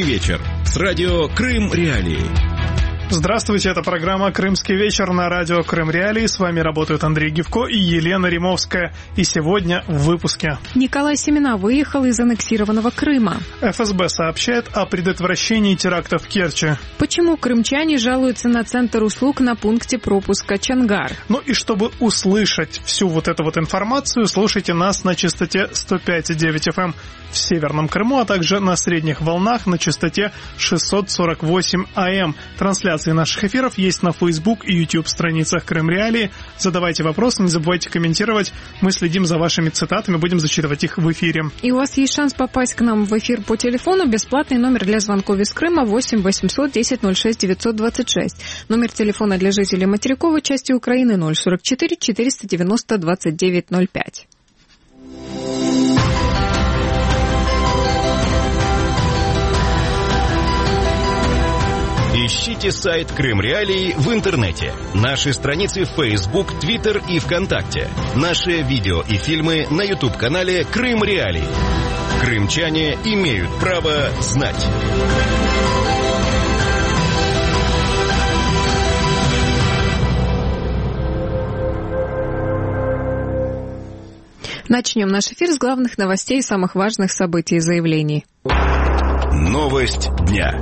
«Крымский вечер» с радио «Крым Реалии». Здравствуйте, это программа «Крымский вечер» на радио «Крым Реалии». С вами работают Андрей Гивко и Елена Римовская. И сегодня в выпуске. Николай Семена выехал из аннексированного Крыма. ФСБ сообщает о предотвращении терактов в Керчи. Почему крымчане жалуются на центр услуг на пункте пропуска Чангар? Ну и чтобы услышать всю вот эту вот информацию, слушайте нас на частоте 105,9 FM в Северном Крыму, а также на средних волнах на частоте 648 АМ. Трансляция наших эфиров есть на Facebook и YouTube страницах Крым Реалии. Задавайте вопросы, не забывайте комментировать. Мы следим за вашими цитатами, будем зачитывать их в эфире. И у вас есть шанс попасть к нам в эфир по телефону. Бесплатный номер для звонков из Крыма 8 800 10 06 926. Номер телефона для жителей материковой части Украины 044 490 29 05. Ищите сайт Крым Реалии в интернете, наши страницы в Facebook, Twitter и ВКонтакте, наши видео и фильмы на YouTube-канале Крым Реалии. Крымчане имеют право знать. Начнем наш эфир с главных новостей и самых важных событий и заявлений. Новость дня.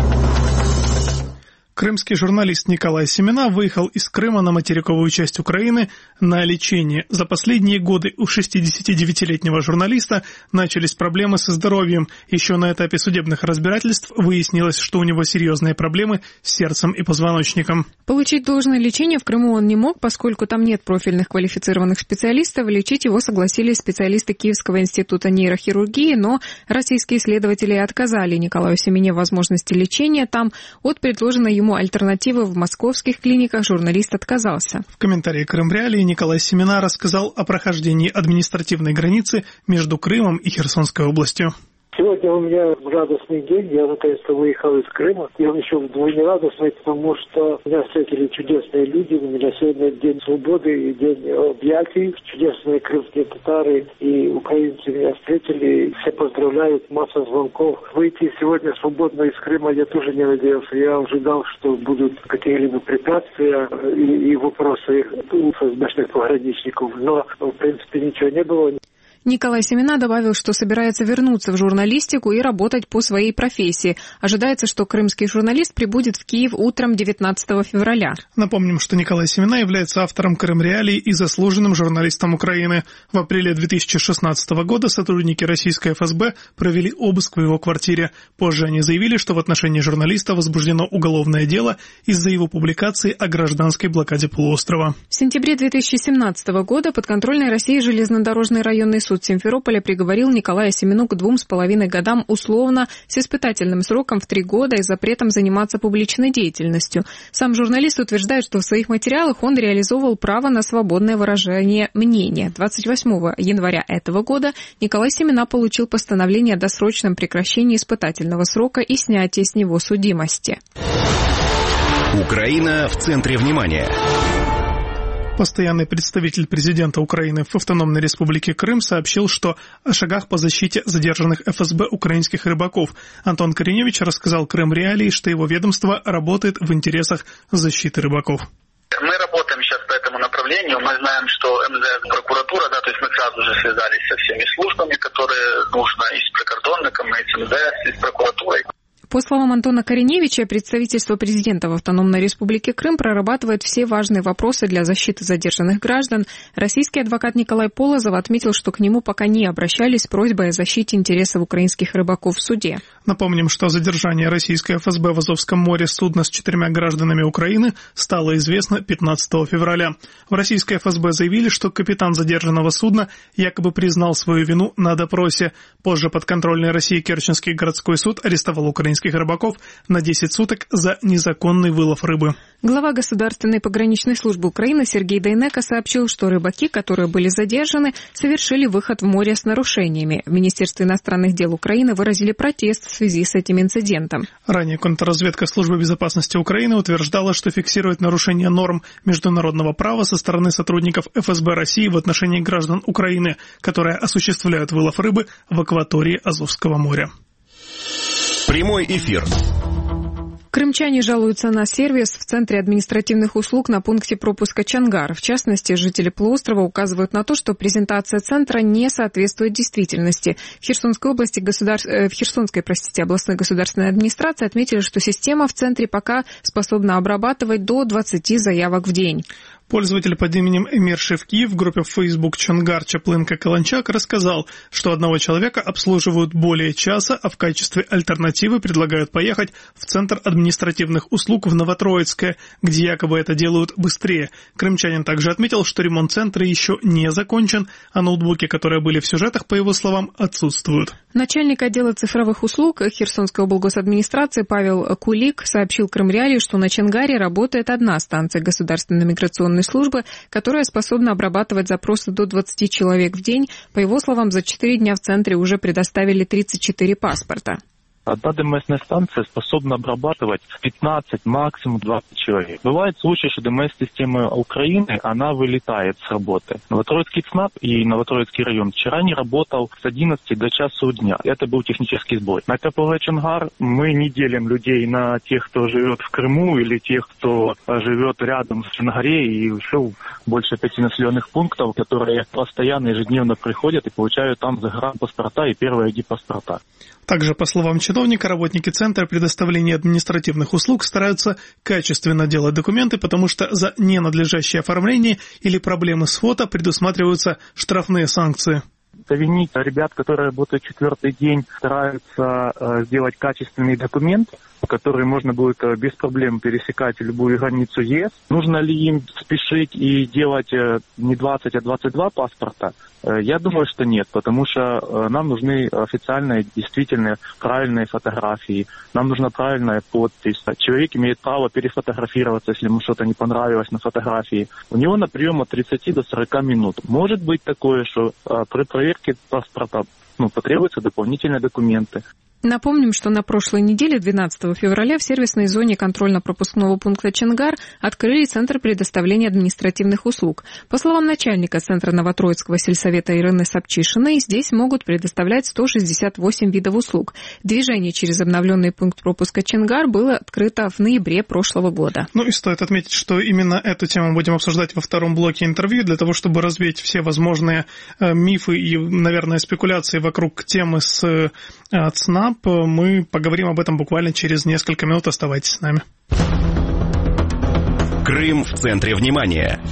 Крымский журналист Николай Семена выехал из Крыма на материковую часть Украины на лечение. За последние годы у 69-летнего журналиста начались проблемы со здоровьем. Еще на этапе судебных разбирательств выяснилось, что у него серьезные проблемы с сердцем и позвоночником. Получить должное лечение в Крыму он не мог, поскольку там нет профильных квалифицированных специалистов. Лечить его согласились специалисты Киевского института нейрохирургии, но российские следователи отказали Николаю Семене в возможности лечения там. От предложенной ему альтернативы в московских клиниках журналист отказался. В комментарии Крым Реалии Николай Семена рассказал о прохождении административной границы между Крымом и Херсонской областью. Сегодня у меня радостный день, я наконец-то выехал из Крыма. И он еще вдвойне радостный, потому что меня встретили чудесные люди. У меня сегодня день свободы и день объятий. Чудесные крымские татары и украинцы меня встретили. Все поздравляют, масса звонков. Выйти сегодня свободно из Крыма я тоже не надеялся. Я ожидал, что будут какие-либо препятствия и вопросы у ФСБшных пограничников. Но, в принципе, ничего не было. Николай Семена добавил, что собирается вернуться в журналистику и работать по своей профессии. Ожидается, что крымский журналист прибудет в Киев утром 19 февраля. Напомним, что Николай Семена является автором Крым Реалии и заслуженным журналистом Украины. В апреле 2016 года сотрудники российской ФСБ провели обыск в его квартире. Позже они заявили, что в отношении журналиста возбуждено уголовное дело из-за его публикации о гражданской блокаде полуострова. В сентябре 2017 года подконтрольной России железнодорожный районный суд Симферополя приговорил Николая Семену к 2,5 годам условно с испытательным сроком в 3 года и запретом заниматься публичной деятельностью. Сам журналист утверждает, что в своих материалах он реализовывал право на свободное выражение мнения. 28 января этого года Николай Семена получил постановление о досрочном прекращении испытательного срока и снятии с него судимости. Украина в центре внимания. Постоянный представитель президента Украины в Автономной Республике Крым сообщил, что о шагах по защите задержанных ФСБ украинских рыбаков. Антон Кореневич рассказал Крым Реалии, что его ведомство работает в интересах защиты рыбаков. Мы работаем сейчас по этому направлению. Мы знаем, что МЗС, прокуратура, то есть мы сразу же связались со всеми службами, которые нужно, и с прикордонником, и с МЗС, и с прокуратурой. По словам Антона Кореневича, представительство президента в Автономной Республике Крым прорабатывает все важные вопросы для защиты задержанных граждан. Российский адвокат Николай Полозов отметил, что к нему пока не обращались с просьбой о защите интересов украинских рыбаков в суде. Напомним, что задержание российской ФСБ в Азовском море судна с 4 гражданами Украины стало известно 15 февраля. В российской ФСБ заявили, что капитан задержанного судна якобы признал свою вину на допросе. Позже подконтрольный России Керченский городской суд арестовал украинских рыбаков на 10 суток за незаконный вылов рыбы. Глава Государственной пограничной службы Украины Сергей Дайнеко сообщил, что рыбаки, которые были задержаны, совершили выход в море с нарушениями. В Министерстве иностранных дел Украины выразили протест в связи с этим инцидентом. Ранее контрразведка Службы безопасности Украины утверждала, что фиксирует нарушение норм международного права со стороны сотрудников ФСБ России в отношении граждан Украины, которые осуществляют вылов рыбы в акватории Азовского моря. Прямой эфир. Крымчане жалуются на сервис в Центре административных услуг на пункте пропуска Чангар. В частности, жители полуострова указывают на то, что презентация центра не соответствует действительности. В Херсонской областной государственной администрации отметили, что система в центре пока способна обрабатывать до 20 заявок в день. Пользователь под именем Эмир Шевки в группе в Facebook Чонгар Чаплынка Каланчак рассказал, что одного человека обслуживают более часа, а в качестве альтернативы предлагают поехать в Центр административных услуг в Новотроицкое, где якобы это делают быстрее. Крымчанин также отметил, что ремонт центра еще не закончен, а ноутбуки, которые были в сюжетах, по его словам, отсутствуют. Начальник отдела цифровых услуг Херсонской облгосадминистрации Павел Кулик сообщил Крымреалии, что на Чангаре работает одна станция государственной миграционной службы, которая способна обрабатывать запросы до 20 человек в день. По его словам, за 4 дня в центре уже предоставили 34 паспорта. Одна ДМС-станция способна обрабатывать 15, максимум 20 человек. Бывает случай, что ДМС-система Украины, она вылетает с работы. Новотроицкий ЦНАП и Новотроицкий район вчера не работал с 11 до часу дня. Это был технический сбой. На КПВ Чонгар мы не делим людей на тех, кто живет в Крыму, или тех, кто живет рядом с Чонгаре, и еще больше 5 населенных пунктов, которые постоянно ежедневно приходят и получают там загранпаспорта и первые ID-паспорта. Также, по словам чиновника, работники Центра предоставления административных услуг стараются качественно делать документы, потому что за ненадлежащее оформление или проблемы с фото предусматриваются штрафные санкции. Винить ребят, которые работают 4-й день, стараются сделать качественный документ, который можно будет без проблем пересекать любую границу ЕС. Нужно ли им спешить и делать не 20, а 22 паспорта? Я думаю, что нет, потому что нам нужны официальные, действительно правильные фотографии, нам нужна правильная подпись. Человек имеет право перефотографироваться, если ему что-то не понравилось на фотографии. У него на прием от 30 до 40 минут. Может быть такое, что при проверке паспорта потребуются дополнительные документы. Напомним, что на прошлой неделе, 12 февраля, в сервисной зоне контрольно-пропускного пункта Чангар открыли Центр предоставления административных услуг. По словам начальника Центра Новотроицкого сельсовета Ирины Сапчишиной, здесь могут предоставлять 168 видов услуг. Движение через обновленный пункт пропуска Чангар было открыто в ноябре прошлого года. И стоит отметить, что именно эту тему будем обсуждать во втором блоке интервью, для того, чтобы развеять все возможные мифы и, наверное, спекуляции вокруг темы с ЦНАП. Мы поговорим об этом буквально через несколько минут. Оставайтесь с нами. Крым в центре внимания.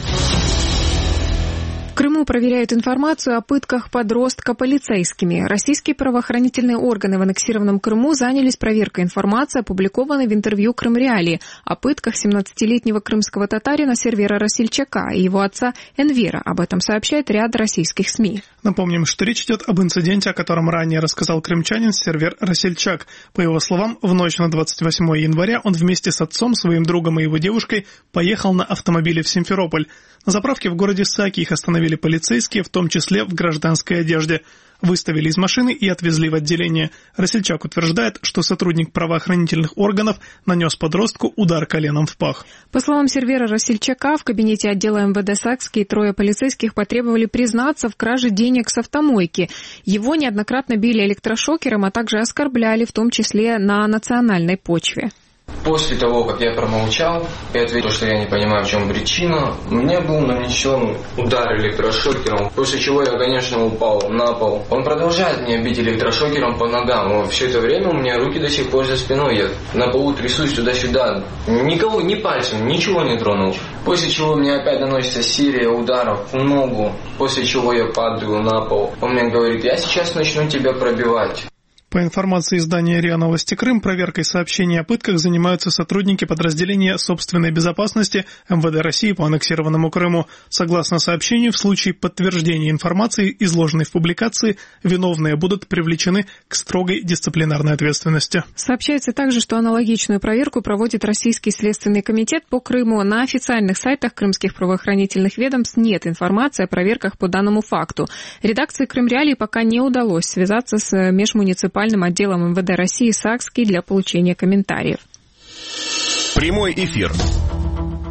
В Крыму проверяют информацию о пытках подростка полицейскими. Российские правоохранительные органы в аннексированном Крыму занялись проверкой информации, опубликованной в интервью Крымреалии, о пытках 17-летнего крымского татарина Сервера Расильчака и его отца Энвера. Об этом сообщает ряд российских СМИ. Напомним, что речь идет об инциденте, о котором ранее рассказал крымчанин Сервер Расильчак. По его словам, в ночь на 28 января он вместе с отцом, своим другом и его девушкой поехал на автомобиле в Симферополь. На заправке в городе Саки их остановили полицейские, в том числе в гражданской одежде. Выставили из машины и отвезли в отделение. Расильчак утверждает, что сотрудник правоохранительных органов нанес подростку удар коленом в пах. По словам Сервера Расильчака, в кабинете отдела МВД Сакский 3 полицейских потребовали признаться в краже денег с автомойки. Его неоднократно били электрошокером, а также оскорбляли, в том числе на национальной почве. После того, как я промолчал и ответил, что я не понимаю, в чем причина, мне был нанесен удар электрошокером, после чего я, конечно, упал на пол. Он продолжает меня бить электрошокером по ногам, но все это время у меня руки до сих пор за спиной, я на полу трясусь туда-сюда, никого, ни пальцем, ничего не тронул. После чего мне опять наносится серия ударов в ногу, после чего я падаю на пол. Он мне говорит: я сейчас начну тебя пробивать. По информации издания РИА Новости Крым, проверкой сообщений о пытках занимаются сотрудники подразделения собственной безопасности МВД России по аннексированному Крыму. Согласно сообщению, в случае подтверждения информации, изложенной в публикации, виновные будут привлечены к строгой дисциплинарной ответственности. Сообщается также, что аналогичную проверку проводит Российский следственный комитет по Крыму. На официальных сайтах крымских правоохранительных ведомств нет информации о проверках по данному факту. Редакции Крымреалии пока не удалось связаться с межмуниципальным отделом МВД России «Сакский» для получения комментариев. Прямой эфир.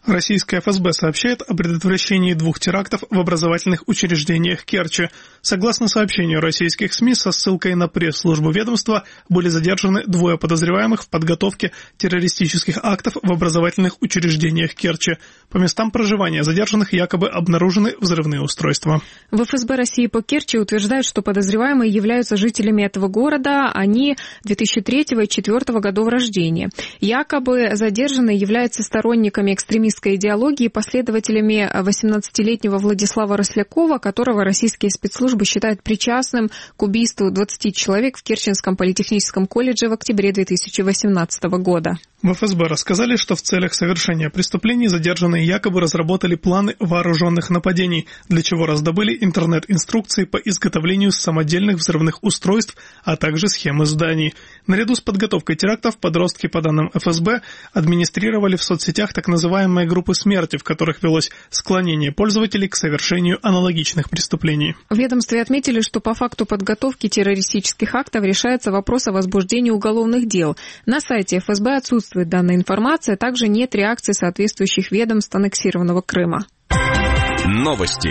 Российская ФСБ сообщает о предотвращении 2 терактов в образовательных учреждениях Керчи. Согласно сообщению российских СМИ со ссылкой на пресс-службу ведомства, были задержаны 2 подозреваемых в подготовке террористических актов в образовательных учреждениях Керчи. По местам проживания задержанных якобы обнаружены взрывные устройства. В ФСБ России по Керчи утверждают, что подозреваемые являются жителями этого города, они 2003 и 2004 годов рождения. Якобы задержанные являются сторонниками экстремистской идеологии и последователями 18-летнего Владислава Рослякова, которого российские спецслужбы считают причастным к убийству 20 человек в Керченском политехническом колледже в октябре 2018 года. В ФСБ рассказали, что в целях совершения преступлений задержанные якобы разработали планы вооруженных нападений, для чего раздобыли интернет-инструкции по изготовлению самодельных взрывных устройств, а также схемы зданий. Наряду с подготовкой терактов подростки, по данным ФСБ, администрировали в соцсетях так называемые группы смерти, в которых велось склонение пользователей к совершению аналогичных преступлений. В ведомстве отметили, что по факту подготовки террористических актов решается вопрос о возбуждении уголовных дел. На сайте ФСБ отсутствует данная информация, а также нет реакции соответствующих ведомств аннексированного Крыма. Новости.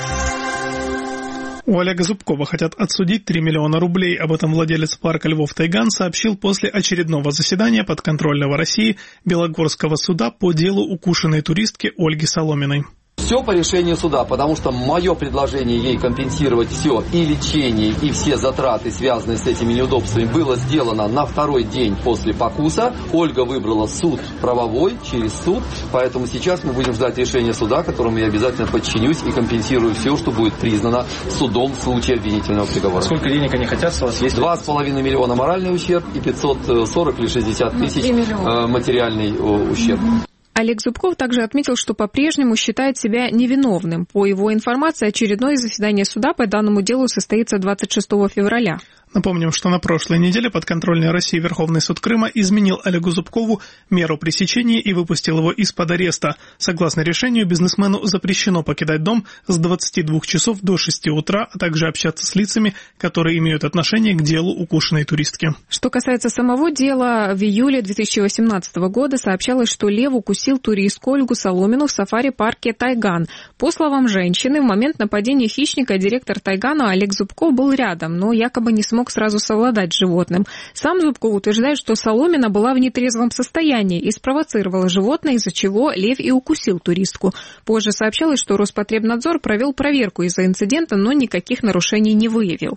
У Олега Зубкова хотят отсудить 3 миллиона рублей. Об этом владелец парка Львов Тайган сообщил после очередного заседания подконтрольного России Белогорского суда по делу укушенной туристки Ольги Соломиной. Все по решению суда, потому что мое предложение ей компенсировать все, и лечение, и все затраты, связанные с этими неудобствами, было сделано на 2-й день после покуса. Ольга выбрала суд правовой, через суд, поэтому сейчас мы будем ждать решения суда, которому я обязательно подчинюсь и компенсирую все, что будет признано судом в случае обвинительного приговора. Сколько денег они хотят с вас? 2,5 миллиона моральный ущерб и 540 или 60 тысяч материальный ущерб. Олег Зубков также отметил, что по-прежнему считает себя невиновным. По его информации, очередное заседание суда по данному делу состоится 26 февраля. Напомним, что на прошлой неделе подконтрольный России Верховный суд Крыма изменил Олегу Зубкову меру пресечения и выпустил его из-под ареста. Согласно решению, бизнесмену запрещено покидать дом с 22 часов до 6 утра, а также общаться с лицами, которые имеют отношение к делу укушенной туристки. Что касается самого дела, в июле 2018 года сообщалось, что лев укусил туристку Ольгу Соломину в сафари-парке Тайган. По словам женщины, в момент нападения хищника директор Тайгана Олег Зубков был рядом, но якобы не смог сразу совладать с животным. Сам Зубков утверждает, что Соломина была в нетрезвом состоянии и спровоцировала животное, из-за чего лев и укусил туристку. Позже сообщалось, что Роспотребнадзор провел проверку из-за инцидента, но никаких нарушений не выявил.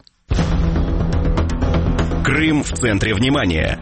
Крым в центре внимания.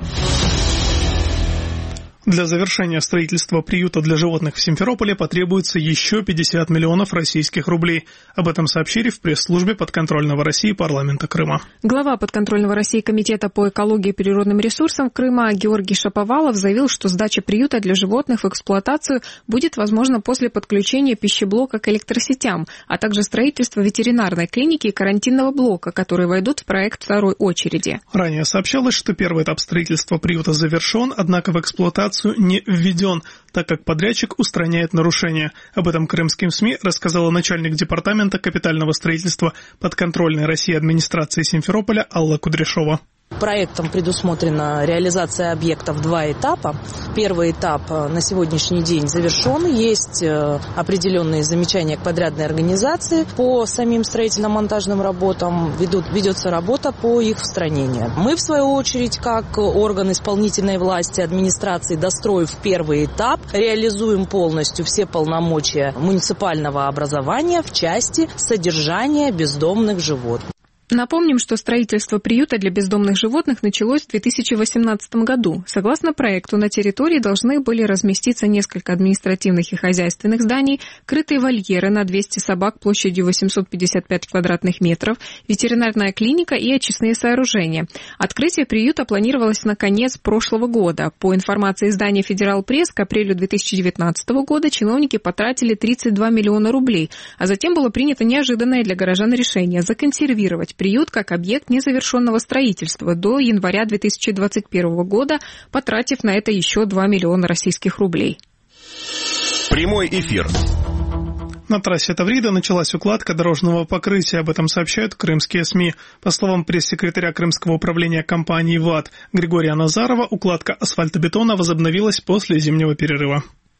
Для завершения строительства приюта для животных в Симферополе потребуется еще 50 миллионов российских рублей. Об этом сообщили в пресс-службе подконтрольного России парламента Крыма. Глава подконтрольного России комитета по экологии и природным ресурсам Крыма Георгий Шаповалов заявил, что сдача приюта для животных в эксплуатацию будет возможна после подключения пищеблока к электросетям, а также строительства ветеринарной клиники и карантинного блока, которые войдут в проект второй очереди. Ранее сообщалось, что первый этап строительства приюта завершен, однако в эксплуатацию не введен, так как подрядчик устраняет нарушения. Об этом крымским СМИ рассказала начальник департамента капитального строительства подконтрольной России администрации Симферополя Алла Кудряшова. Проектом предусмотрена реализация объекта в 2 этапа. Первый этап на сегодняшний день завершен. Есть определенные замечания к подрядной организации по самим строительно-монтажным работам. Ведется работа по их устранению. Мы, в свою очередь, как орган исполнительной власти администрации, достроив первый этап, реализуем полностью все полномочия муниципального образования в части содержания бездомных животных. Напомним, что строительство приюта для бездомных животных началось в 2018 году. Согласно проекту, на территории должны были разместиться несколько административных и хозяйственных зданий, крытые вольеры на 200 собак площадью 855 квадратных метров, ветеринарная клиника и очистные сооружения. Открытие приюта планировалось на конец прошлого года. По информации издания «Федерал Пресс», к апрелю 2019 года чиновники потратили 32 миллиона рублей, а затем было принято неожиданное для горожан решение законсервировать приют как объект незавершенного строительства до января 2021 года, потратив на это еще 2 миллиона российских рублей. Прямой эфир. На трассе Таврида началась укладка дорожного покрытия, об этом сообщают крымские СМИ. По словам пресс-секретаря Крымского управления компании ВАТ Григория Назарова, укладка асфальтобетона возобновилась после зимнего перерыва.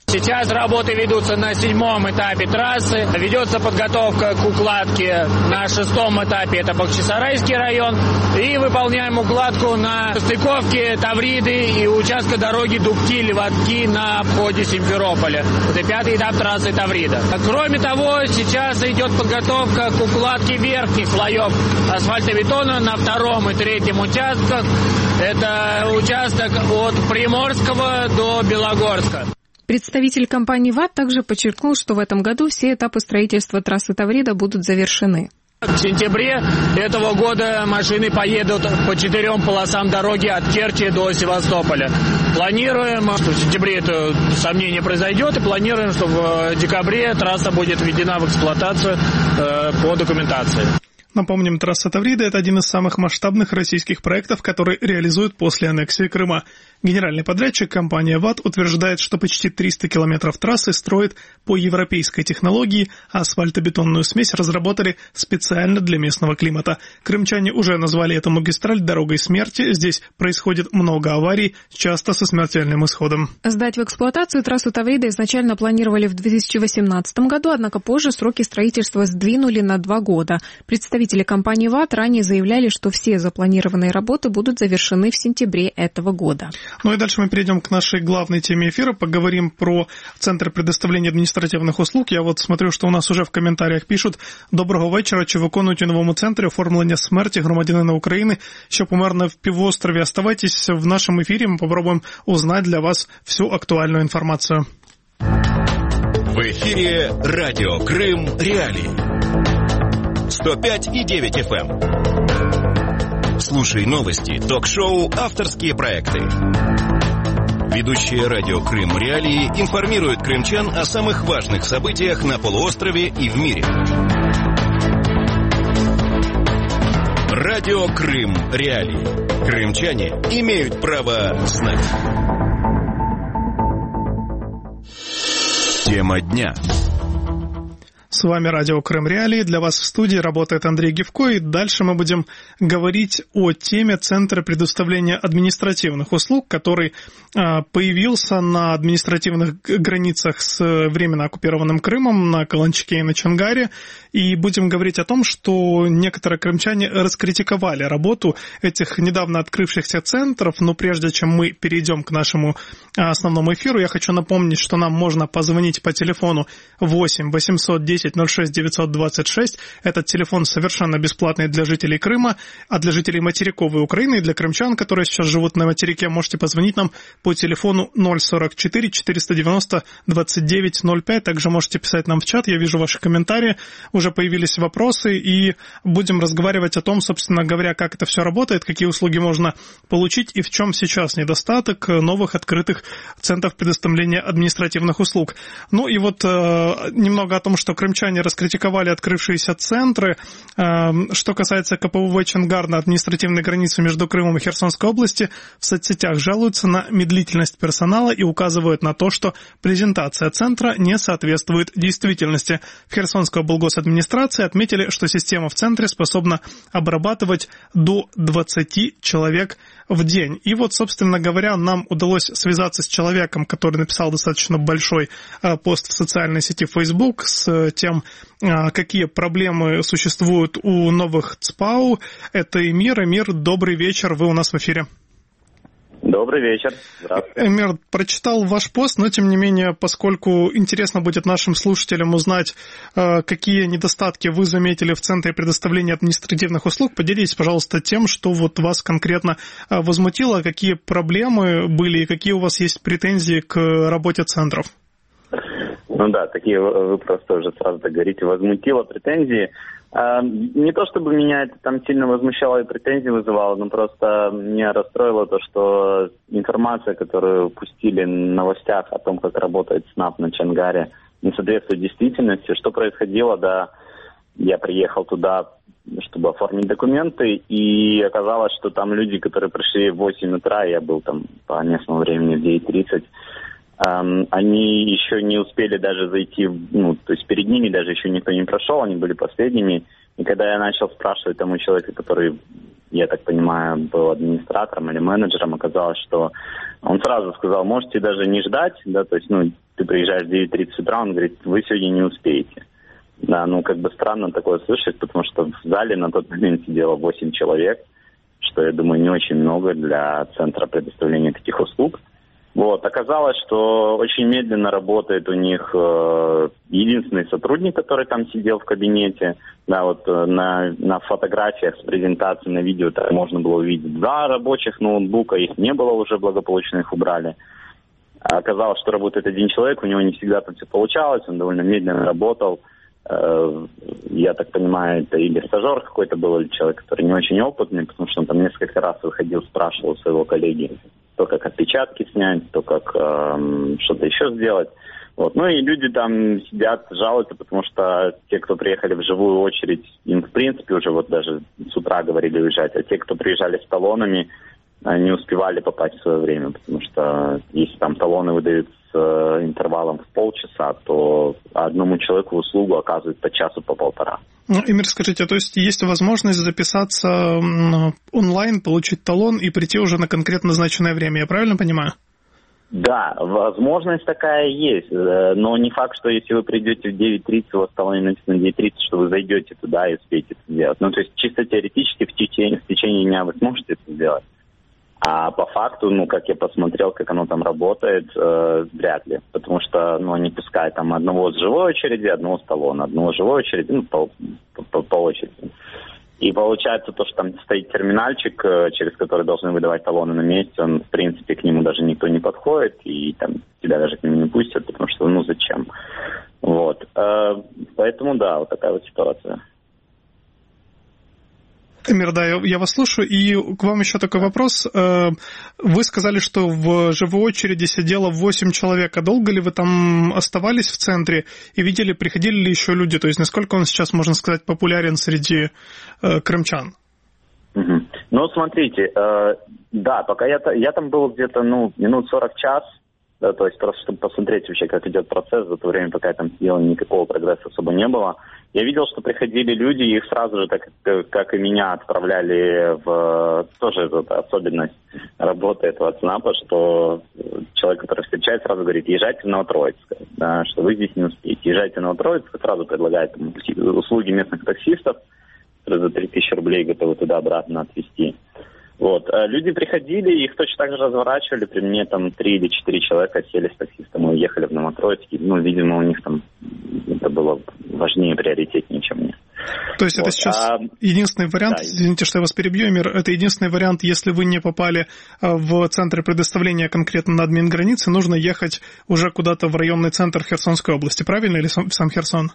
Сейчас работы ведутся на 7-м этапе трассы. Ведется подготовка к укладке на 6-м этапе. Это Бахчисарайский район. И выполняем укладку на стыковке Тавриды и участка дороги Дубки-Левадки на обходе Симферополя. Это 5-й этап трассы Таврида. Кроме того, сейчас идет подготовка к укладке верхних слоев асфальтобетона на 2-м и 3-м участках. Это участок от Приморского до Белогорска. Представитель компании ВАТ также подчеркнул, что в этом году все этапы строительства трассы Таврида будут завершены. В сентябре этого года машины поедут по 4 полосам дороги от Керчи до Севастополя. Планируем, что в сентябре это сомнение произойдет, и планируем, что в декабре трасса будет введена в эксплуатацию по документации. Напомним, трасса Таврида – это один из самых масштабных российских проектов, который реализуют после аннексии Крыма. Генеральный подрядчик, компания ВАТ, утверждает, что почти 300 километров трассы строит по европейской технологии, а асфальтобетонную смесь разработали специально для местного климата. Крымчане уже назвали эту магистраль «дорогой смерти». Здесь происходит много аварий, часто со смертельным исходом. Сдать в эксплуатацию трассу Таврида изначально планировали в 2018 году, однако позже сроки строительства сдвинули на 2 года. Представители компании ВАТ ранее заявляли, что все запланированные работы будут завершены в сентябре этого года. Ну и дальше мы перейдем к нашей главной теме эфира, поговорим про Центр предоставления адміністративних услуг. Я вот смотрю, что у нас уже в коментарях пишут: «Доброго вечора, чи виконують у новому центрі оформлення смерті громадянина України, що помер на півострові?» Оставайтесь в нашем эфире, мы попробуем узнать для вас всю актуальную информацию. В эфире радио Крым Реалии. 105,9 FM. Слушай новости, ток-шоу, авторские проекты. Ведущие радио Крым Реалии информируют крымчан о самых важных событиях на полуострове и в мире. Радио Крым Реалии. Крымчане имеют право знать. Тема дня. С вами радио Крым Реалии. Для вас в студии работает Андрей Гевко. И дальше мы будем говорить о теме Центра предоставления административных услуг, который появился на административных границах с временно оккупированным Крымом, на Каланчаке и на Чонгаре. И будем говорить о том, что некоторые крымчане раскритиковали работу этих недавно открывшихся центров. Но прежде чем мы перейдем к нашему основному эфиру, я хочу напомнить, что нам можно позвонить по телефону 8 810 06 926. Этот телефон совершенно бесплатный для жителей Крыма, а для жителей материковой Украины и для крымчан, которые сейчас живут на материке, можете позвонить нам по телефону 044 490 2905. Также можете писать нам в чат, я вижу ваши комментарии, уже появились вопросы, и будем разговаривать о том, собственно говоря, как это все работает, какие услуги можно получить и в чем сейчас недостаток новых открытых центров предоставления административных услуг. Ну и вот немного о том, что крымчане раскритиковали открывшиеся центры. Что касается КПВВ Чонгар на административной границе между Крымом и Херсонской областью, в соцсетях жалуются на медлительность персонала и указывают на то, что презентация центра не соответствует действительности. В Херсонской облгосадминистрации отметили, что система в центре способна обрабатывать до 20 человек в день. И вот, собственно говоря, нам удалось связаться с человеком, который написал достаточно большой пост в социальной сети Facebook с тем, какие проблемы существуют у новых ЦПАУ. Это Эмир. Эмир, добрый вечер, вы у нас в эфире. Добрый вечер. Здравствуйте. Эмир, прочитал ваш пост, но тем не менее, поскольку интересно будет нашим слушателям узнать, какие недостатки вы заметили в Центре предоставления административных услуг, поделитесь, пожалуйста, тем, что вот вас конкретно возмутило, какие проблемы были и какие у вас есть претензии к работе центров. Ну да, такие вы просто уже сразу говорите, возмутило, претензии. Не то чтобы меня это там сильно возмущало и претензии вызывало, но просто меня расстроило то, что информация, которую пустили в новостях о том, как работает СНАП на Чонгаре, не соответствует действительности. Что происходило, да, я приехал туда, чтобы оформить документы, и оказалось, что там люди, которые пришли в 8 утра, я был там по местному времени в 9:30, они еще не успели даже зайти, то есть перед ними даже еще никто не прошел, они были последними. И когда я начал спрашивать тому человеку, который, я так понимаю, был администратором или менеджером, оказалось, что он сразу сказал: можете даже не ждать, да, то есть, ты приезжаешь в 9:30 утра, он говорит, вы сегодня не успеете. Да, ну, как бы странно такое слышать, потому что в зале на тот момент сидело 8 человек, что, я думаю, не очень много для центра предоставления таких услуг. Вот, оказалось, что очень медленно работает у них единственный сотрудник, который там сидел в кабинете. Да, вот на фотографиях с презентацией, на видео там можно было увидеть 2 рабочих ноутбука, их не было уже, благополучно их убрали. Оказалось, что работает 1 человек, у него не всегда там все получалось, он довольно медленно работал. Я так понимаю, это или стажер какой-то был, или человек, который не очень опытный, потому что он там несколько раз выходил, спрашивал своего коллеги, то как отпечатки снять, то как что-то еще сделать. Вот. Ну и люди там сидят, жалуются, потому что те, кто приехали в живую очередь, им в принципе уже вот даже с утра говорили уезжать, а те, кто приезжали с талонами, не успевали попасть в свое время, потому что если там талоны выдают с интервалом в полчаса, то одному человеку услугу оказывают по часу, по полтора. Эмир, скажите, то есть есть возможность записаться онлайн, получить талон и прийти уже на конкретно назначенное время, я правильно понимаю? Да, возможность такая есть, но не факт, что если вы придете в 9:30, у вас талон написано 9:30, что вы зайдете туда и успеете это сделать. Ну, то есть чисто теоретически в течение дня вы сможете это сделать. А по факту, ну, как я посмотрел, как оно там работает, вряд ли. Потому что, ну, они пускают там одного с живой очереди, одного с талона, одного с живой очереди, ну, по очереди. И получается то, что там стоит терминальчик, через который должны выдавать талоны на месте, он, в принципе, к нему даже никто не подходит, и там тебя даже к нему не пустят, потому что, ну, зачем? Вот. Поэтому, да, вот такая вот ситуация. Эмир, да, я вас слушаю. И к вам еще такой вопрос. Вы сказали, что в живой очереди сидело 8 человек. А долго ли вы там оставались в центре и видели, приходили ли еще люди? То есть насколько он сейчас, можно сказать, популярен среди крымчан? Угу. Ну, смотрите, да, пока я там был где-то, ну, минут 40-час, да, то есть просто чтобы посмотреть вообще, как идет процесс, за то время, пока я там сидел, никакого прогресса особо не было. Я видел, что приходили люди, и их сразу же, так как и меня, отправляли в... Тоже это особенность работы этого ЦНАПа, что человек, который встречает, сразу говорит, езжайте в Новотроицк, да, что вы здесь не успеете. Езжайте в Новотроицк, сразу предлагает услуги местных таксистов, которые за 3000 рублей готовы туда-обратно отвезти. Вот. Люди приходили, их точно так же разворачивали. При мне там 3 или 4 человека сели с таксистом и уехали в Новотроицк. Ну, видимо, у них там это было важнее, приоритетнее, чем мне. То есть вот. Это сейчас единственный вариант, да, извините, что я вас перебью, Эмир, это единственный вариант, если вы не попали в центр предоставления конкретно на админгранице, нужно ехать уже куда-то в районный центр Херсонской области, правильно, или в сам Херсон?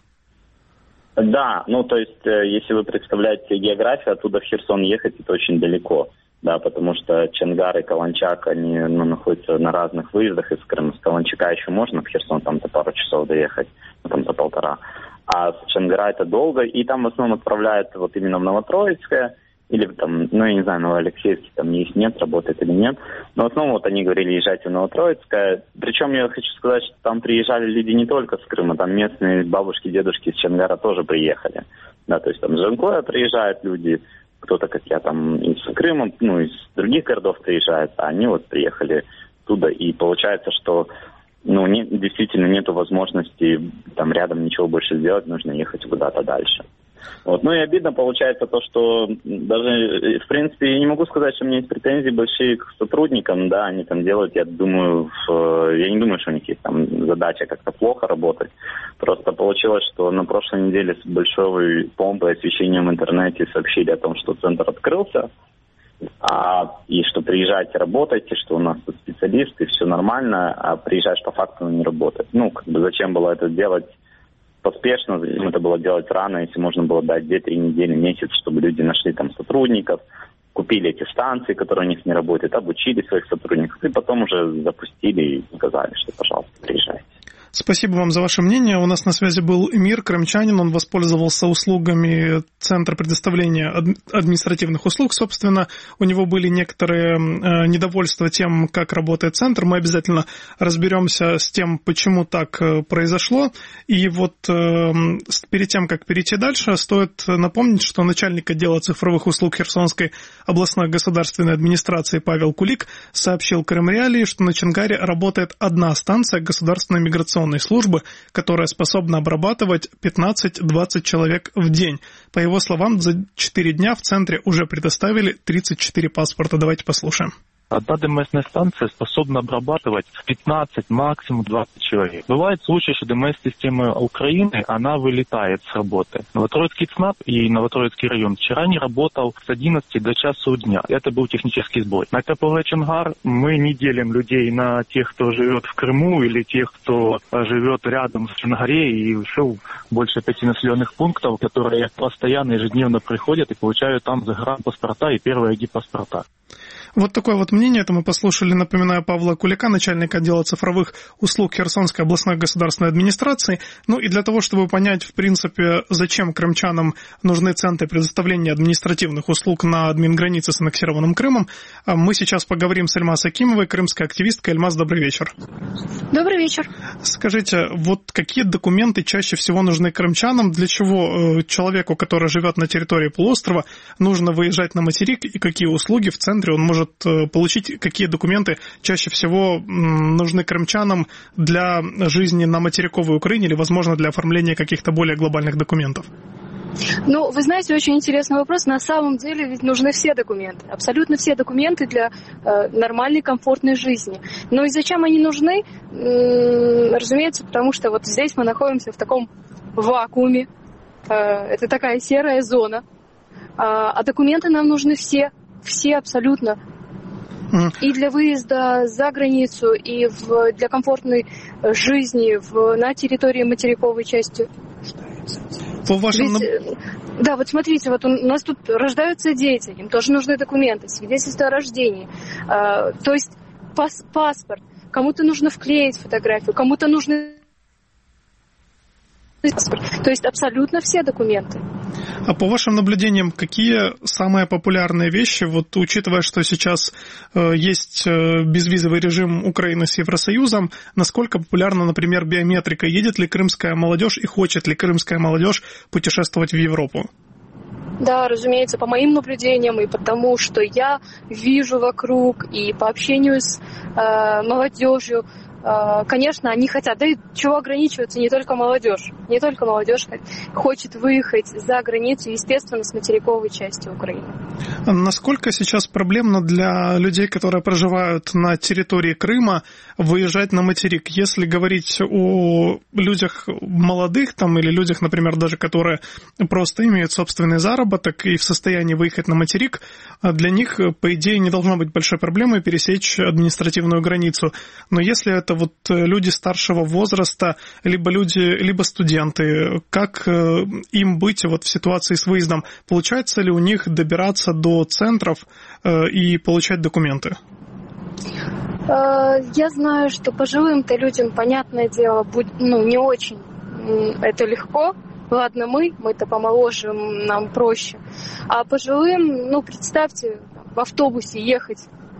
Да, ну то есть, если вы представляете географию, оттуда в Херсон ехать, это очень далеко. Да, потому что Чонгар и Каланчак, они находятся на разных выездах из Крыма. С Каланчака еще можно в Херсон там за пару часов доехать, там за 1,5. А с Чонгара это долго, и там в основном отправляют вот именно в Новотроицкое, или там, ну я не знаю, Новоалексеевский там есть, нет, работает или нет. Но в основном вот они говорили, езжайте в Новотроицкое. Причем я хочу сказать, что там приезжали люди не только с Крыма, там местные бабушки, дедушки из Чонгара тоже приехали. Да, то есть там с Жанкоя приезжают люди, кто-то, как я, там из Крыма, ну, из других городов приезжает, а они вот приехали туда, и получается, что, ну, действительно нету возможности там рядом ничего больше сделать, нужно ехать куда-то дальше. Вот. Ну и обидно получается то, что даже, в принципе, я не могу сказать, что у меня есть претензии большие к сотрудникам, да, они там делают, я не думаю, что у них есть там задача как-то плохо работать. Просто получилось, что на прошлой неделе с большой помпой и освещением в интернете сообщили о том, что центр открылся, и что приезжайте, работайте, что у нас тут специалисты, все нормально, а приезжаешь по факту, не работает. Ну, как бы зачем было это делать поспешно, зачем это было делать рано, если можно было дать 2-3 недели, месяц, чтобы люди нашли там сотрудников, купили эти станции, которые у них не работают, обучили своих сотрудников, и потом уже запустили и сказали, что, пожалуйста, приезжайте. Спасибо вам за ваше мнение. У нас на связи был Эмир, крымчанин. Он воспользовался услугами Центра предоставления административных услуг. Собственно, у него были некоторые недовольства тем, как работает Центр. Мы обязательно разберемся с тем, почему так произошло. И вот перед тем, как перейти дальше, стоит напомнить, что начальник отдела цифровых услуг Херсонской областной государственной администрации Павел Кулик сообщил Крым Реалии, что на Чонгаре работает одна станция государственной миграционной службы, которая способна обрабатывать 15-20 человек в день. По его словам, за 4 дня в центре уже предоставили 34 паспорта. Давайте послушаем. Одна ДМС-станция способна обрабатывать 15, максимум 20 человек. Бывает случай, что ДМС-система Украины, она вылетает с работы. Новотроицкий ЦНАП и Новотроицкий район вчера не работал с 11 до часу дня. Это был технический сбой. На КПВ Чонгар мы не делим людей на тех, кто живет в Крыму, или тех, кто живет рядом с Чонгаре, и еще больше 5 населенных пунктов, которые постоянно, ежедневно приходят и получают там загранпаспорта и первые ID-паспорта. Вот такое вот мнение, это мы послушали, напоминаю, Павла Кулика, начальника отдела цифровых услуг Херсонской областной государственной администрации. Ну и для того, чтобы понять, в принципе, зачем крымчанам нужны центры предоставления административных услуг на админгранице с аннексированным Крымом, мы сейчас поговорим с Эльмаз Акимовой, крымской активисткой. Эльмаз, добрый вечер. Добрый вечер. Скажите, вот какие документы чаще всего нужны крымчанам? Для чего человеку, который живет на территории полуострова, нужно выезжать на материк, и какие услуги в центре он может получить, какие документы чаще всего нужны крымчанам для жизни на материковой Украине или, возможно, для оформления каких-то более глобальных документов? Ну, вы знаете, очень интересный вопрос. На самом деле ведь нужны все документы, абсолютно все документы для нормальной, комфортной жизни. Но и зачем они нужны? Разумеется, потому что вот здесь мы находимся в таком вакууме. Это такая серая зона. А документы нам нужны все абсолютно. И для выезда за границу, и для комфортной жизни на территории материковой части. Да, вот смотрите, вот у нас тут рождаются дети, им тоже нужны документы, свидетельство о рождении. То есть паспорт. Кому-то нужно вклеить фотографию, кому-то нужно... То есть абсолютно все документы. А по вашим наблюдениям, какие самые популярные вещи, вот учитывая, что сейчас есть безвизовый режим Украины с Евросоюзом, насколько популярна, например, биометрика? Едет ли крымская молодежь и хочет ли крымская молодежь путешествовать в Европу? Да, разумеется, по моим наблюдениям и потому, что я вижу вокруг и по общению с молодежью, конечно, они хотят, да и чего ограничиваться, не только молодежь хочет выехать за границу, естественно, с материковой части Украины. Насколько сейчас проблемно для людей, которые проживают на территории Крыма, выезжать на материк? Если говорить о людях молодых там, или людях, например, даже которые просто имеют собственный заработок и в состоянии выехать на материк, для них, по идее, не должно быть большой проблемой административную границу. Но если это вот люди старшего возраста, либо студенты, как им быть вот в ситуации с выездом? Получается ли у них добираться до центров и получать документы? Я знаю, что пожилым-то людям, понятное дело, не очень это легко. Ладно, мы-то помоложе, нам проще. А пожилым, представьте, в автобусе ехать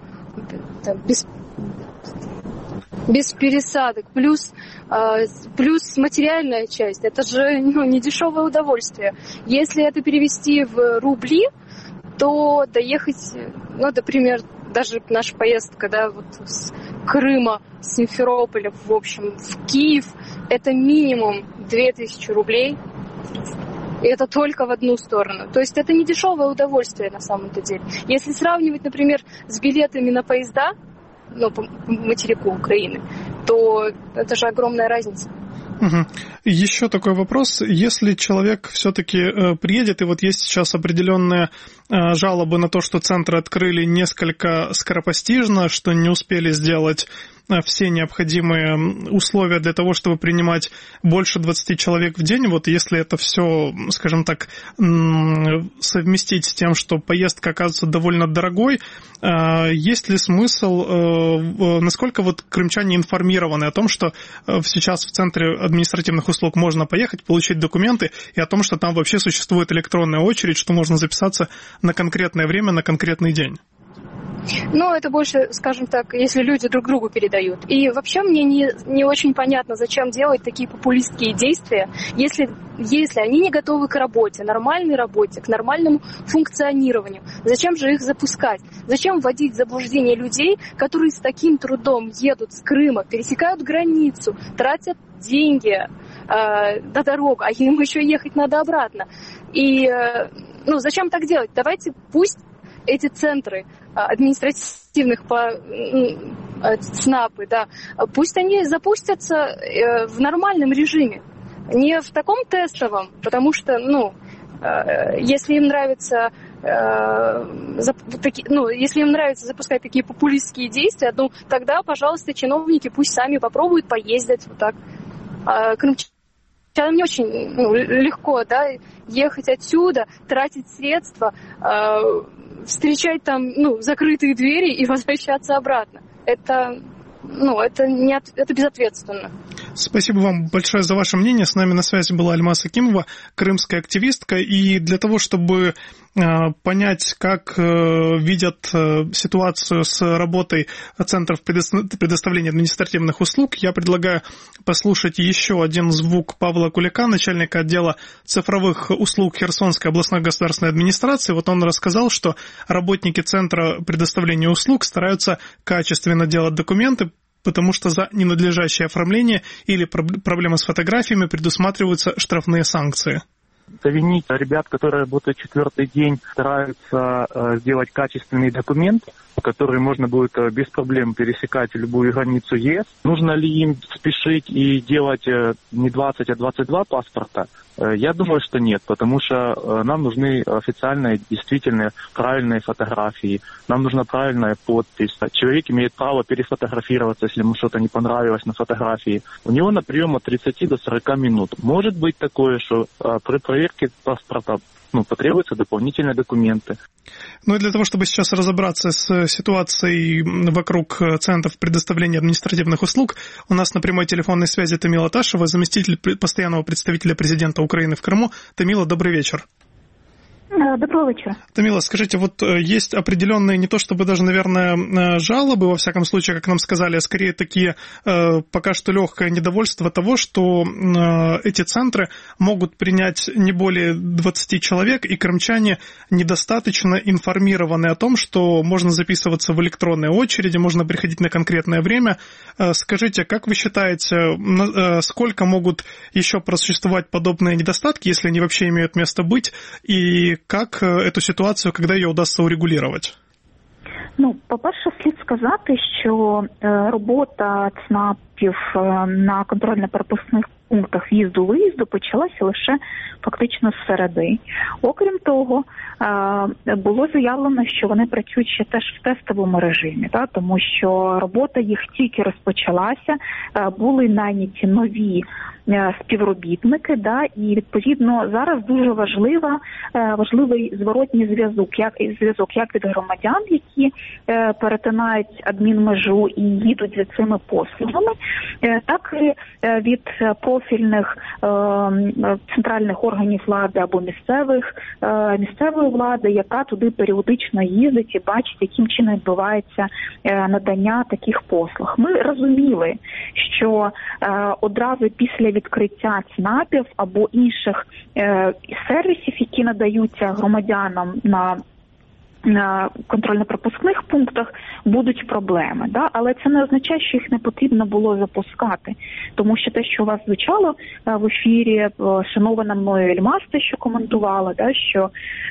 без пересадок, плюс материальная часть, это же не дешевое удовольствие. Если это перевести в рубли, то доехать, например, даже наша поездка, с Крыма, с Симферополя, в общем, в Киев, это минимум 2000 рублей. И это только в одну сторону. То есть это не дешевое удовольствие на самом-то деле. Если сравнивать, например, с билетами на поезда, по материку Украины, то это же огромная разница. Угу. Еще такой вопрос. Если человек все-таки приедет, и вот есть сейчас определенные жалобы на то, что центры открыли несколько скоропостижно, что не успели сделать все необходимые условия для того, чтобы принимать больше 20 человек в день. Вот если это все, скажем так, совместить с тем, что поездка оказывается довольно дорогой, есть ли смысл, насколько вот крымчане информированы о том, что сейчас в Центре административных услуг можно поехать, получить документы, и о том, что там вообще существует электронная очередь, что можно записаться на конкретное время, на конкретный день? Ну, это больше, скажем так, если люди друг другу передают. И вообще мне не очень понятно, зачем делать такие популистские действия, если они не готовы к работе, нормальной работе, к нормальному функционированию. Зачем же их запускать? Зачем вводить в заблуждение людей, которые с таким трудом едут с Крыма, пересекают границу, тратят деньги на дорогу, а им еще ехать надо обратно. И, зачем так делать? Давайте пусть эти центры административных ЦНАПы, да, пусть они запустятся в нормальном режиме, не в таком тестовом, потому что, если им нравится если им нравится запускать такие популистские действия, тогда, пожалуйста, чиновники пусть сами попробуют поездить вот так. Крымчанам не очень легко, да, ехать отсюда, тратить средства, встречать там, закрытые двери и возвращаться обратно. Это безответственно. Спасибо вам большое за ваше мнение. С нами на связи была Альмаз Акимова, крымская активистка. И для того, чтобы понять, как видят ситуацию с работой центров предоставления административных услуг, я предлагаю послушать еще один звук Павла Кулика, начальника отдела цифровых услуг Херсонской областной государственной администрации. Вот он рассказал, что работники центра предоставления услуг стараются качественно делать документы, потому что за ненадлежащее оформление или проблемы с фотографиями предусматриваются штрафные санкции. Винить ребят, которые работают четвертый день, стараются сделать качественный документ, который можно будет без проблем пересекать любую границу ЕС. Нужно ли им спешить и делать не 20, а 22 паспорта? Я думаю, что нет, потому что нам нужны официальные, действительно правильные фотографии, нам нужна правильная подпись. Человек имеет право перефотографироваться, если ему что-то не понравилось на фотографии. У него на прием от 30 до 40 минут. Может быть такое, что при проверке паспорта потребуются дополнительные документы. Ну и для того, чтобы сейчас разобраться с ситуацией вокруг центров предоставления административных услуг, у нас на прямой телефонной связи Тамила Ташева, заместитель постоянного представителя президента Украины в Крыму. Тамила, добрый вечер. Доброго вечера. Тамила, скажите, вот есть определенные, не то чтобы даже, наверное, жалобы, во всяком случае, как нам сказали, а скорее такие пока что легкое недовольство того, что эти центры могут принять не более 20 человек, и крымчане недостаточно информированы о том, что можно записываться в электронной очереди, можно приходить на конкретное время. Скажите, как вы считаете, сколько могут еще просуществовать подобные недостатки, если они вообще имеют место быть, і як эту ситуацію, коли її вдасться урегулювати? По-перше, слід сказати, що робота ЦНАПів на контрольно-пропускних пунктах в'їзду-виїзду почалася лише фактично з середи. Окрім того, було заявлено, що вони працюють ще теж в тестовому режимі, тому що робота їх тільки розпочалася, були найняті нові співробітники, і відповідно зараз дуже важливий зворотній зв'язок, як від громадян, які перетинають адмінмежу і їдуть за цими послугами, так і від профільних центральних органів влади або місцевої влади, яка туди періодично їздить і бачить, яким чином відбувається надання таких послуг. Ми розуміли, що одразу після відкриття ЦНАПів або інших сервісів, які надаються громадянам на контрольно-пропускних пунктах, будуть проблеми. Але це не означає, що їх не потрібно було запускати. Тому що те, що у вас звучало в ефірі, шанована мною Ельмаз, те, що коментувала, що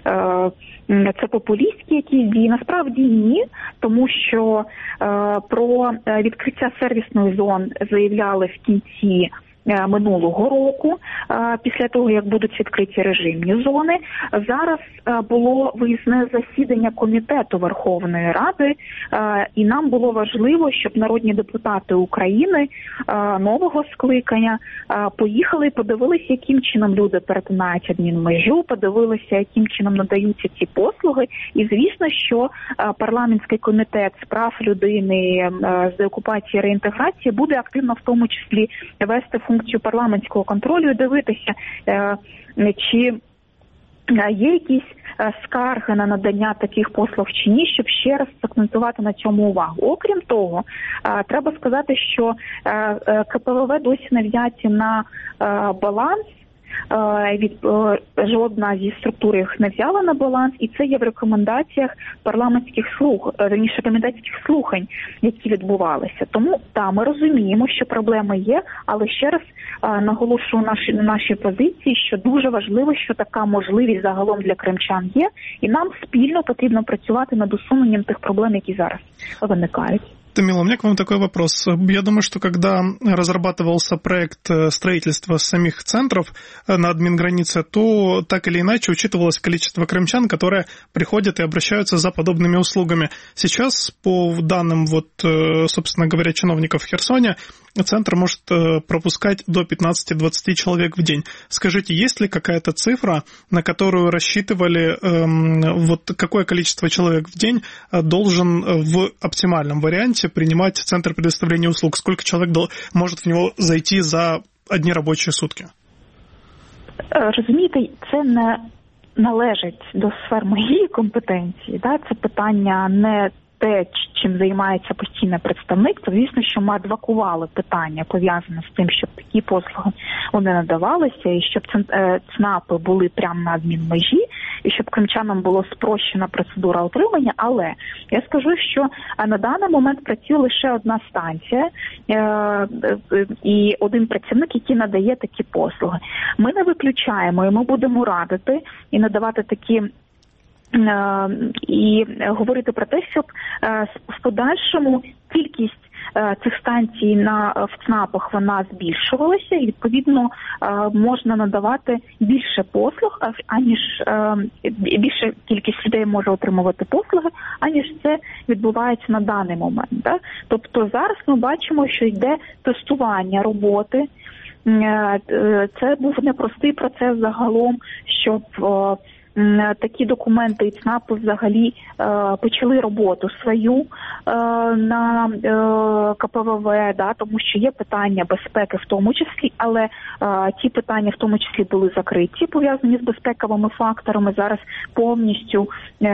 це популістські якісь дії. Насправді ні, тому що про відкриття сервісної зони заявляли в кінці минулого року, після того, як будуть відкриті режимні зони. Зараз було виїзне засідання Комітету Верховної Ради, і нам було важливо, щоб народні депутати України нового скликання поїхали і подивилися, яким чином люди перетинають адмінмежу, подивилися, яким чином надаються ці послуги. І, звісно, що парламентський комітет з прав людини, з деокупації і реінтеграції буде активно в тому числі вести функцію парламентського контролю і дивитися, чи є якісь скарги на надання таких послуг чи ні, щоб ще раз акцентувати на цьому увагу. Окрім того, треба сказати, що КПВВ досі не взяті на баланс, жодна зі структур їх не взяла на баланс, і це є в рекомендаціях рекомендаційних слухань, які відбувалися. Тому, ми розуміємо, що проблеми є, але ще раз наголошую на нашій позиції, що дуже важливо, що така можливість загалом для кримчан є, і нам спільно потрібно працювати над усуненням тих проблем, які зараз виникають. Тамила, у меня к вам такой вопрос. Я думаю, что когда разрабатывался проект строительства самих центров на админгранице, то так или иначе учитывалось количество крымчан, которые приходят и обращаются за подобными услугами. Сейчас, по данным, собственно говоря, чиновников в Херсоне, центр может пропускать до 15-20 человек в день. Скажите, есть ли какая-то цифра, на которую рассчитывали, какое количество человек в день должен в оптимальном варианте принимать центр предоставления услуг? Сколько человек может в него зайти за одни рабочие сутки? Розумієте, це не належить до сфер моєї компетенції. Це питання не те, чим займається постійне представництво. Звісно, що ми адвокували питання, пов'язане з тим, щоб такі послуги вони надавалися, і щоб ЦНАПи були прямо на адмінмежі, і щоб кримчанам була спрощена процедура отримання. Але я скажу, що на даний момент працює лише одна станція і один працівник, який надає такі послуги. Ми не виключаємо, і ми будемо радити і надавати такі і говорити про те, щоб в подальшому кількість цих станцій в ЦНАПах вона збільшувалася, і відповідно можна надавати більше послуг, аніж більша кількість людей може отримувати послуги, аніж це відбувається на даний момент. Тобто зараз ми бачимо, що йде тестування роботи. Це був непростий процес загалом, щоб такі документи і ЦНАПи взагалі почали роботу свою на КПВВ, тому що є питання безпеки в тому числі, але ті питання в тому числі були закриті, пов'язані з безпековими факторами. Зараз повністю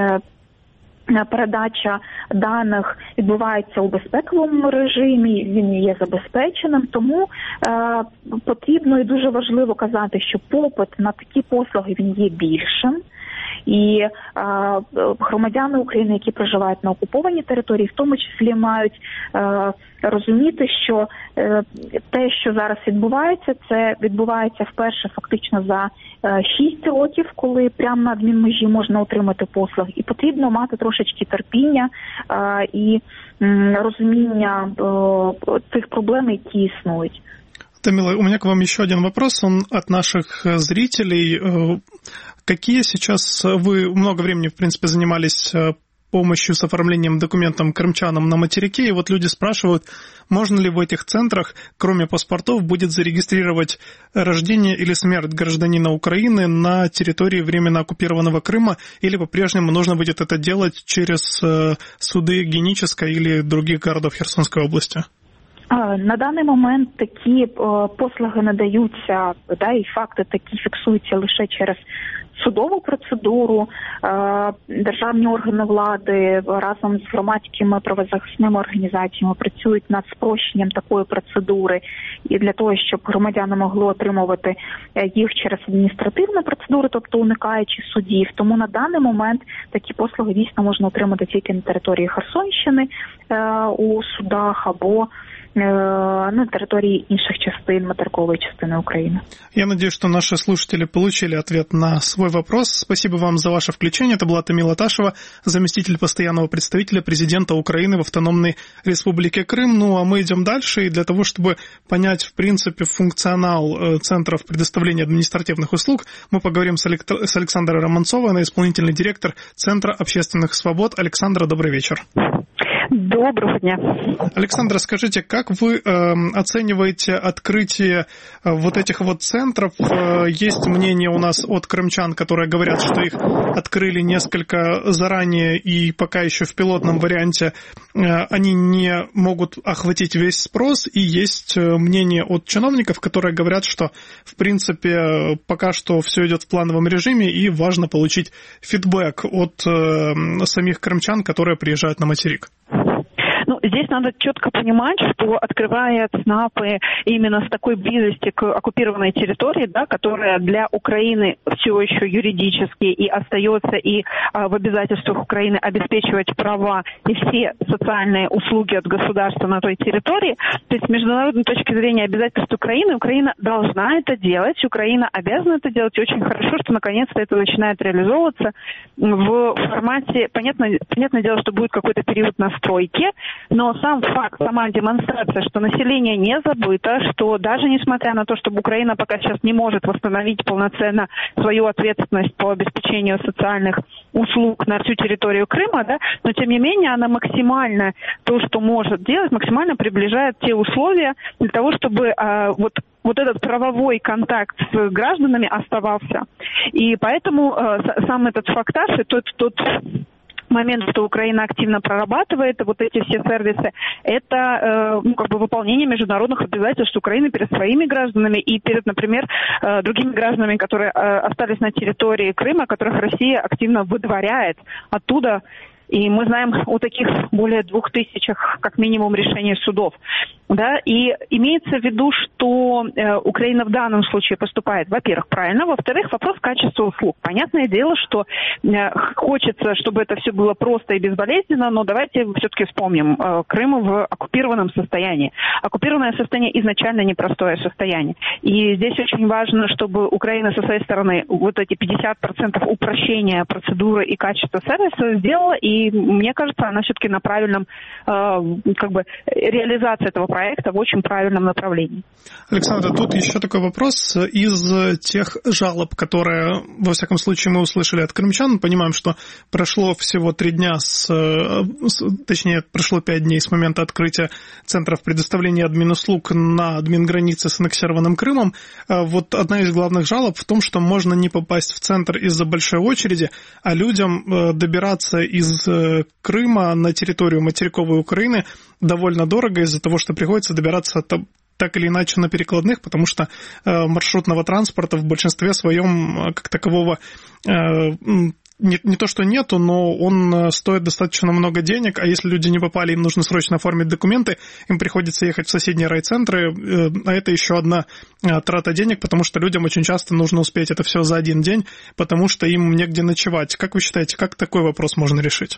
передача даних відбувається у безпековому режимі, він є забезпеченим, тому потрібно і дуже важливо казати, що попит на такі послуги він є більшим. І громадяни України, які проживають на окупованій території, в тому числі мають розуміти, що те, що зараз відбувається, це відбувається вперше фактично за 6 років, коли прямо на адмінмежі можна отримати послуги. І потрібно мати трошечки терпіння і розуміння тих проблем, які існують. Тамила, у меня к вам еще один вопрос, он от наших зрителей. Какие сейчас, вы много времени, в принципе, занимались помощью с оформлением документов крымчанам на материке, и люди спрашивают, можно ли в этих центрах, кроме паспортов, будет зарегистрировать рождение или смерть гражданина Украины на территории временно оккупированного Крыма, или по-прежнему нужно будет это делать через суды Генической или других городов Херсонской области? На даний момент такі послуги надаються, і факти такі фіксуються лише через судову процедуру. Державні органи влади разом з громадськими правозахисними організаціями працюють над спрощенням такої процедури, і для того, щоб громадяни могли отримувати їх через адміністративну процедуру, тобто уникаючи судів. Тому на даний момент такі послуги дійсно можна отримати тільки на території Херсонщини у судах або на території інших частин материкової частини України. Я надеюсь, что наши слушатели получили ответ на свой вопрос. Спасибо вам за ваше включение. Это была Тамила Ташева, заместитель постоянного представителя президента Украины в Автономной Республике Крым. Ну, а мы идем дальше. И для того, чтобы понять, в принципе, функционал центров предоставления административных услуг, мы поговорим с Александрой Романцовой, она исполнительный директор Центра общественных свобод. Александра, добрый вечер. Доброго дня. Александра, скажите, как вы оцениваете открытие вот этих вот центров? Есть мнение у нас от крымчан, которые говорят, что их открыли несколько заранее и пока еще в пилотном варианте они не могут охватить весь спрос. И есть мнение от чиновников, которые говорят, что в принципе пока что все идет в плановом режиме и важно получить фидбэк от самих крымчан, которые приезжают на материк. Здесь надо четко понимать, что открывая ЦНАПы именно с такой близости к оккупированной территории, да, которая для Украины все еще юридически и остается и в обязательствах Украины обеспечивать права и все социальные услуги от государства на той территории, то есть с международной точки зрения обязательств Украины, Украина должна это делать, Украина обязана это делать, и очень хорошо, что наконец-то это начинает реализовываться в формате, понятное дело, что будет какой-то период настройки, но сам факт, сама демонстрация, что население не забыто, что даже несмотря на то, что Украина пока сейчас не может восстановить полноценно свою ответственность по обеспечению социальных услуг на всю территорию Крыма, да, но тем не менее она максимально то, что может делать, максимально приближает те условия для того, чтобы вот этот правовой контакт с гражданами оставался. И поэтому сам этот фактаж и тот момент, что Украина активно прорабатывает вот эти все сервисы, это выполнение международных обязательств Украины перед своими гражданами и перед, например, другими гражданами, которые остались на территории Крыма, которых Россия активно выдворяет оттуда. И мы знаем о таких более 2000, как минимум, решений судов. Да? И имеется в виду, что Украина в данном случае поступает, во-первых, правильно, во-вторых, вопрос качества услуг. Понятное дело, что хочется, чтобы это все было просто и безболезненно, но давайте все-таки вспомним. Крым в оккупированном состоянии. Оккупированное состояние изначально непростое состояние. И здесь очень важно, чтобы Украина со своей стороны вот эти 50% упрощения процедуры и качества сервиса сделала, и мне кажется, она все-таки на правильном, реализация этого проекта в очень правильном направлении. Александр, тут еще такой вопрос. Из тех жалоб, которые, во всяком случае, мы услышали от крымчан, понимаем, что прошло всего 3 дня, прошло 5 дней с момента открытия центров предоставления админуслуг на админгранице с аннексированным Крымом. Вот одна из главных жалоб в том, что можно не попасть в центр из-за большой очереди, а людям добираться из Крыма на территорию материковой Украины довольно дорого из-за того, что приходится добираться так или иначе на перекладных, потому что маршрутного транспорта в большинстве своем как такового не то что нету, но он стоит достаточно много денег, а если люди не попали, им нужно срочно оформить документы, им приходится ехать в соседние райцентры, а это еще одна трата денег, потому что людям очень часто нужно успеть это все за один день, потому что им негде ночевать. Как вы считаете, как такой вопрос можно решить?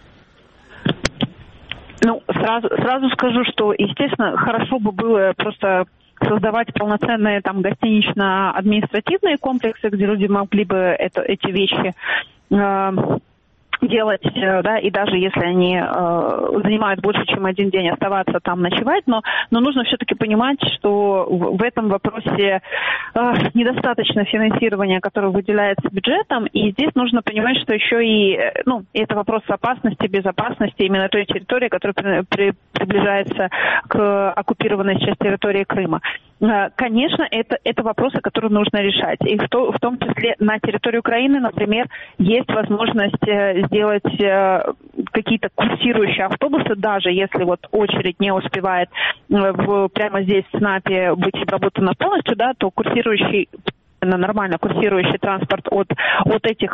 Сразу скажу, что, естественно, хорошо бы было просто создавать полноценные гостинично-административные комплексы, где люди могли бы эти вещи делать, да, и даже если они занимают больше, чем один день, оставаться там, ночевать, но нужно все-таки понимать, что в этом вопросе недостаточно финансирования, которое выделяется бюджетом, и здесь нужно понимать, что еще и, это вопрос опасности, безопасности именно той территории, которая приближается к оккупированной части территории Крыма. Конечно, это вопросы, которые нужно решать. И в том числе на территории Украины, например, есть возможность сделать какие-то курсирующие автобусы, даже если очередь не успевает прямо здесь в ЦНАПе быть обработана полностью, да, то нормально курсирующий транспорт от этих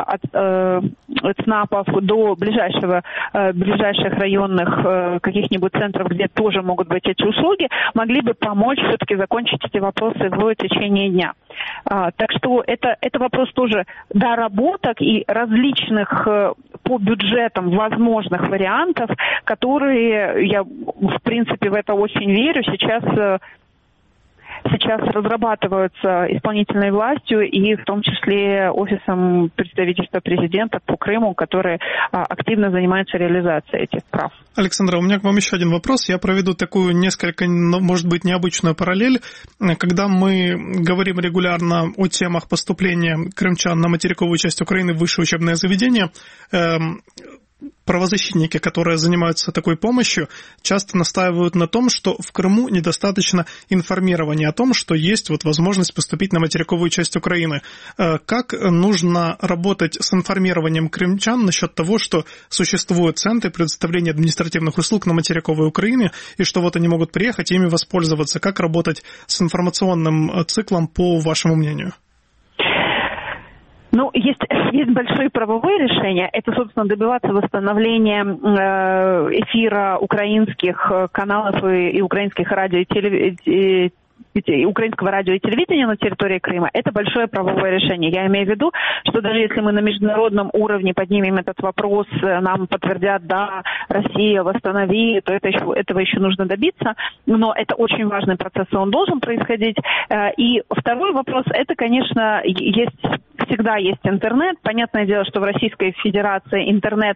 ЦНАПов до ближайших районных каких-нибудь центров, где тоже могут быть эти услуги, могли бы помочь все-таки закончить эти вопросы в течение дня. Так что это вопрос тоже доработок и различных по бюджетам возможных вариантов, которые, я в принципе в это очень верю, сейчас разрабатываются исполнительной властью и в том числе офисом представительства президента по Крыму, который активно занимается реализацией этих прав. Александра, у меня к вам еще один вопрос. Я проведу такую несколько, может быть, необычную параллель. Когда мы говорим регулярно о темах поступления крымчан на материковую часть Украины в высшее учебное заведение, правозащитники, которые занимаются такой помощью, часто настаивают на том, что в Крыму недостаточно информирования о том, что есть вот возможность поступить на материковую часть Украины. Как нужно работать с информированием крымчан насчет того, что существуют центры предоставления административных услуг на материковой Украине, и что вот они могут приехать и ими воспользоваться? Как работать с информационным циклом, по вашему мнению? Ну, есть большие правовые решения. Это, собственно, добиваться восстановления эфира украинских каналов и украинских радио и украинского радио и телевидения на территории Крыма. Это большое правовое решение. Я имею в виду, что даже если мы на международном уровне поднимем этот вопрос, нам подтвердят, да, Россия, восстанови, то этого еще нужно добиться. Но это очень важный процесс, и он должен происходить. И второй вопрос, это, конечно, всегда есть интернет. Понятное дело, что в Российской Федерации интернет,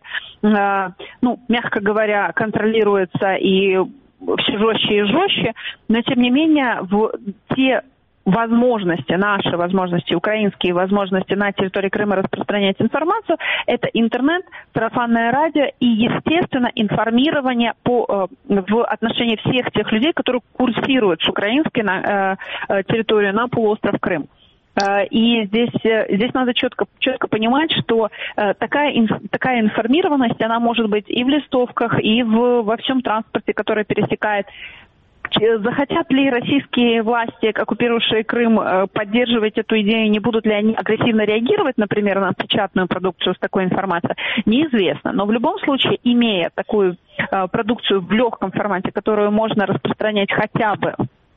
мягко говоря, контролируется и все жестче и жестче, но тем не менее те возможности, наши возможности, украинские возможности на территории Крыма распространять информацию, это интернет, сарафанное радио и, естественно, информирование в отношении всех тех людей, которые курсируют с украинской территории на полуостров Крым. И здесь надо четко понимать, что такая информированность, она может быть и в листовках, и во всем транспорте, который пересекает. Захотят ли российские власти, оккупировавшие Крым, поддерживать эту идею, не будут ли они агрессивно реагировать, например, на печатную продукцию с такой информацией, неизвестно. Но в любом случае, имея такую продукцию в легком формате, которую можно распространять хотя бы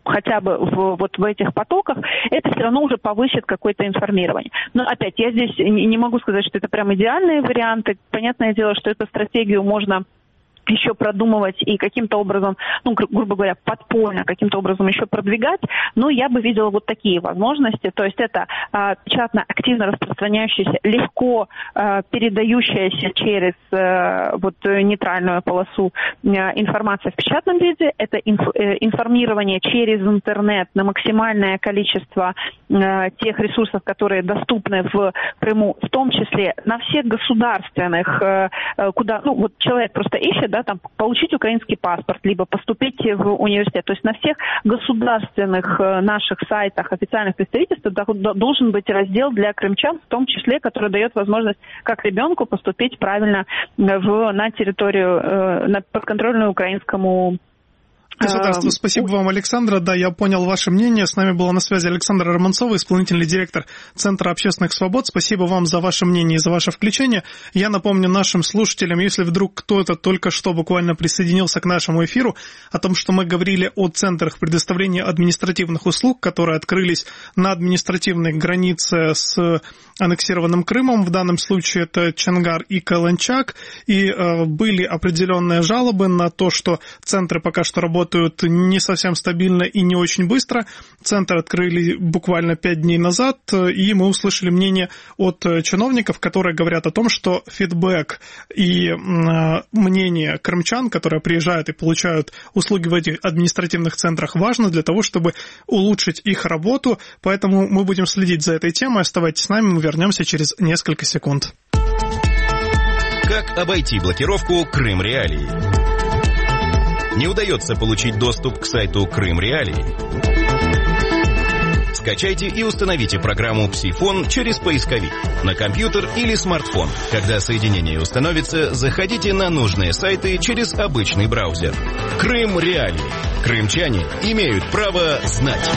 в этих потоках, это все равно уже повысит какое-то информирование. Но опять, я здесь не могу сказать, что это прям идеальные варианты. Понятное дело, что эту стратегию можно еще продумывать и каким-то образом, грубо говоря, подпольно каким-то образом еще продвигать, но я бы видела вот такие возможности. То есть это печатно активно распространяющаяся, легко передающаяся через нейтральную полосу информация в печатном виде, это информирование через интернет на максимальное количество тех ресурсов, которые доступны в Крыму, в том числе на всех государственных, куда, человек просто ищет, получить украинский паспорт, либо поступить в университет. То есть на всех государственных наших сайтах официальных представительств должен быть раздел для крымчан, в том числе, который дает возможность как ребенку поступить правильно на территорию, на подконтрольную украинскому государству. Спасибо вам, Александра. Да, я понял ваше мнение. С нами была на связи Александра Романцова, исполнительный директор Центра общественных свобод. Спасибо вам за ваше мнение и за ваше включение. Я напомню нашим слушателям, если вдруг кто-то только что буквально присоединился к нашему эфиру, о том, что мы говорили о центрах предоставления административных услуг, которые открылись на административной границе с аннексированным Крымом. В данном случае это Чонгар и Каланчак. И были определенные жалобы на то, что центры пока что работают не совсем стабильно и не очень быстро. Центр открыли буквально 5 дней назад, и мы услышали мнение от чиновников, которые говорят о том, что фидбэк и мнение крымчан, которые приезжают и получают услуги в этих административных центрах, важно для того, чтобы улучшить их работу. Поэтому мы будем следить за этой темой. Оставайтесь с нами, мы вернемся через несколько секунд. Как обойти блокировку Крым Реалии? Не удается получить доступ к сайту Крым Реалии? Скачайте и установите программу «Псифон» через поисковик на компьютер или смартфон. Когда соединение установится, заходите на нужные сайты через обычный браузер. Крым Реалии. Крымчане имеют право знать.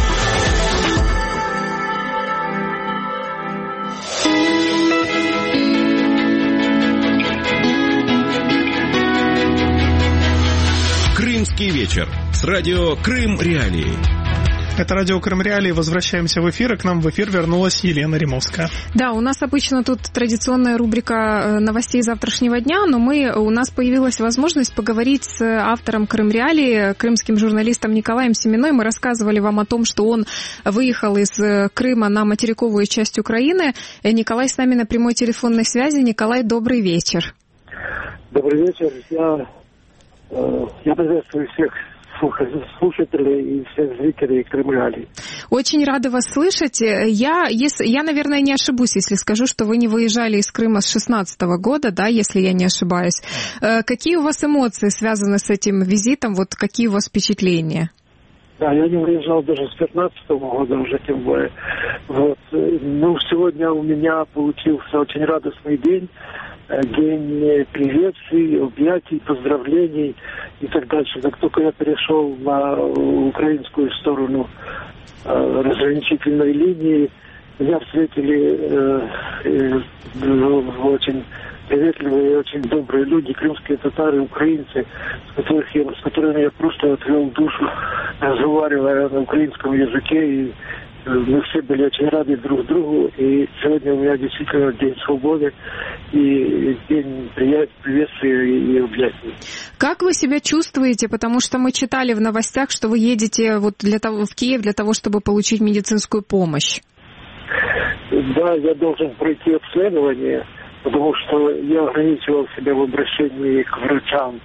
Крымский вечер с радио Крым Реалии. Это радио Крым Реалии. Возвращаемся в эфир, и к нам в эфир вернулась Елена Римовская. Да, у нас обычно тут традиционная рубрика новостей завтрашнего дня, но у нас появилась возможность поговорить с автором Крым Реалии, крымским журналистом Николаем Семиной. Мы рассказывали вам о том, что он выехал из Крыма на материковую часть Украины. Николай с нами на прямой телефонной связи. Николай, добрый вечер. Добрый вечер. Я приветствую всех слушателей и всех зрителей Крым Реалии. Очень рада вас слышать. Я, наверное, не ошибусь, если скажу, что вы не выезжали из Крыма с 2016 года, да, если я не ошибаюсь. Какие у вас эмоции связаны с этим визитом? Вот какие у вас впечатления? Да, я не выезжал даже с 2015 года уже, тем более. Вот. Ну, сегодня у меня получился очень радостный день. День приветствий, объятий, поздравлений и так дальше. Как только я перешел на украинскую сторону разграничительной линии, меня встретили очень приветливые и очень добрые люди, крымские татары, украинцы, с которыми я просто отвел душу, разговаривая на украинском языке, и мы все были очень рады друг другу, и сегодня у меня действительно день свободы и день приветствия и объятий. Как вы себя чувствуете? Потому что мы читали в новостях, что вы едете в Киев для того, чтобы получить медицинскую помощь. Да, я должен пройти обследование, потому что я ограничивал себя в обращении к врачам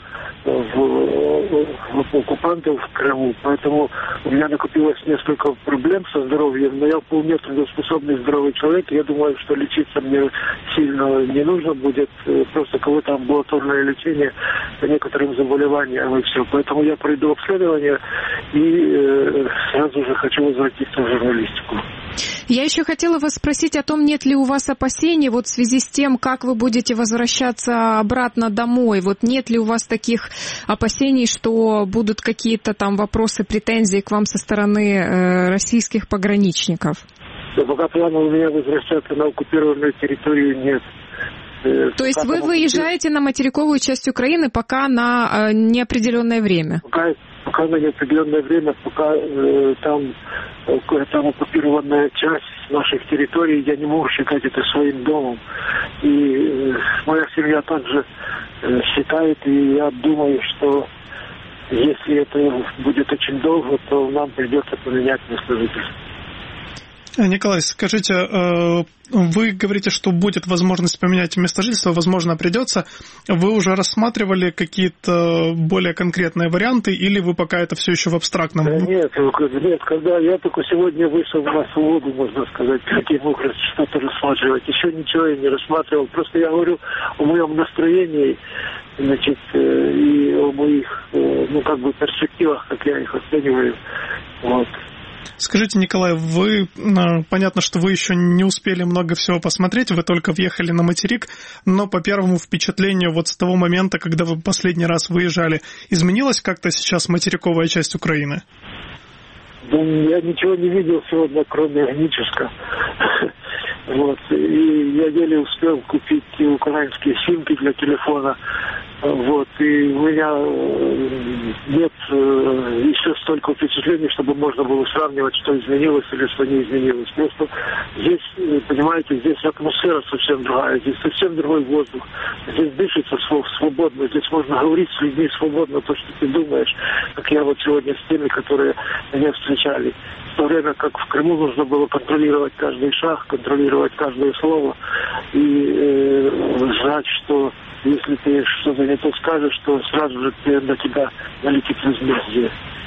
в оккупантов в Крыму, поэтому у меня накопилось несколько проблем со здоровьем, но я вполне трудоспособный здоровый человек, я думаю, что лечиться мне сильно не нужно будет, просто какое-то амбулаторное лечение по некоторым заболеваниям и все, поэтому я пройду обследование и сразу же хочу возвратиться в журналистику. Я еще хотела вас спросить о том, нет ли у вас опасений вот в связи с тем, как вы будете возвращаться обратно домой. Вот нет ли у вас таких опасений, что будут какие-то там вопросы, претензии к вам со стороны российских пограничников? Да, пока плана у меня возвращаться на оккупированную территорию нет. То есть вы выезжаете на материковую часть Украины пока на неопределенное время? Пока на неопределенное время, пока там оккупированная часть наших территорий, я не могу считать это своим домом. И моя семья также считает, и я думаю, что если это будет очень долго, то нам придется поменять место жительства. Николай, скажите, вы говорите, что будет возможность поменять место жительства, возможно, придется. Вы уже рассматривали какие-то более конкретные варианты, или вы пока это все еще в абстрактном? Нет, когда я только сегодня вышел на свободу, можно сказать, я мог что-то рассматривать. Еще ничего я не рассматривал. Просто я говорю о моем настроении, значит, и о моих, перспективах, как я их оцениваю. Вот. Скажите, Николай, понятно, что вы еще не успели много всего посмотреть, вы только въехали на материк, но по первому впечатлению вот с того момента, когда вы последний раз выезжали, изменилась как-то сейчас материковая часть Украины? Я ничего не видел сегодня, кроме огническа. Вот. И я еле успел купить украинские симки для телефона. Вот. И у меня нет еще столько впечатлений, чтобы можно было сравнивать, что изменилось или что не изменилось. Просто здесь, понимаете, здесь атмосфера совсем другая, здесь совсем другой воздух. Здесь дышится свободно, здесь можно говорить с людьми свободно то, что ты думаешь, как я вот сегодня с теми, которые меня встречали. В то время как в Крыму нужно было контролировать каждый шаг, контролировать каждое слово и знать, что если ты что-то не то скажешь, то сразу же на тебя налетит возмездие.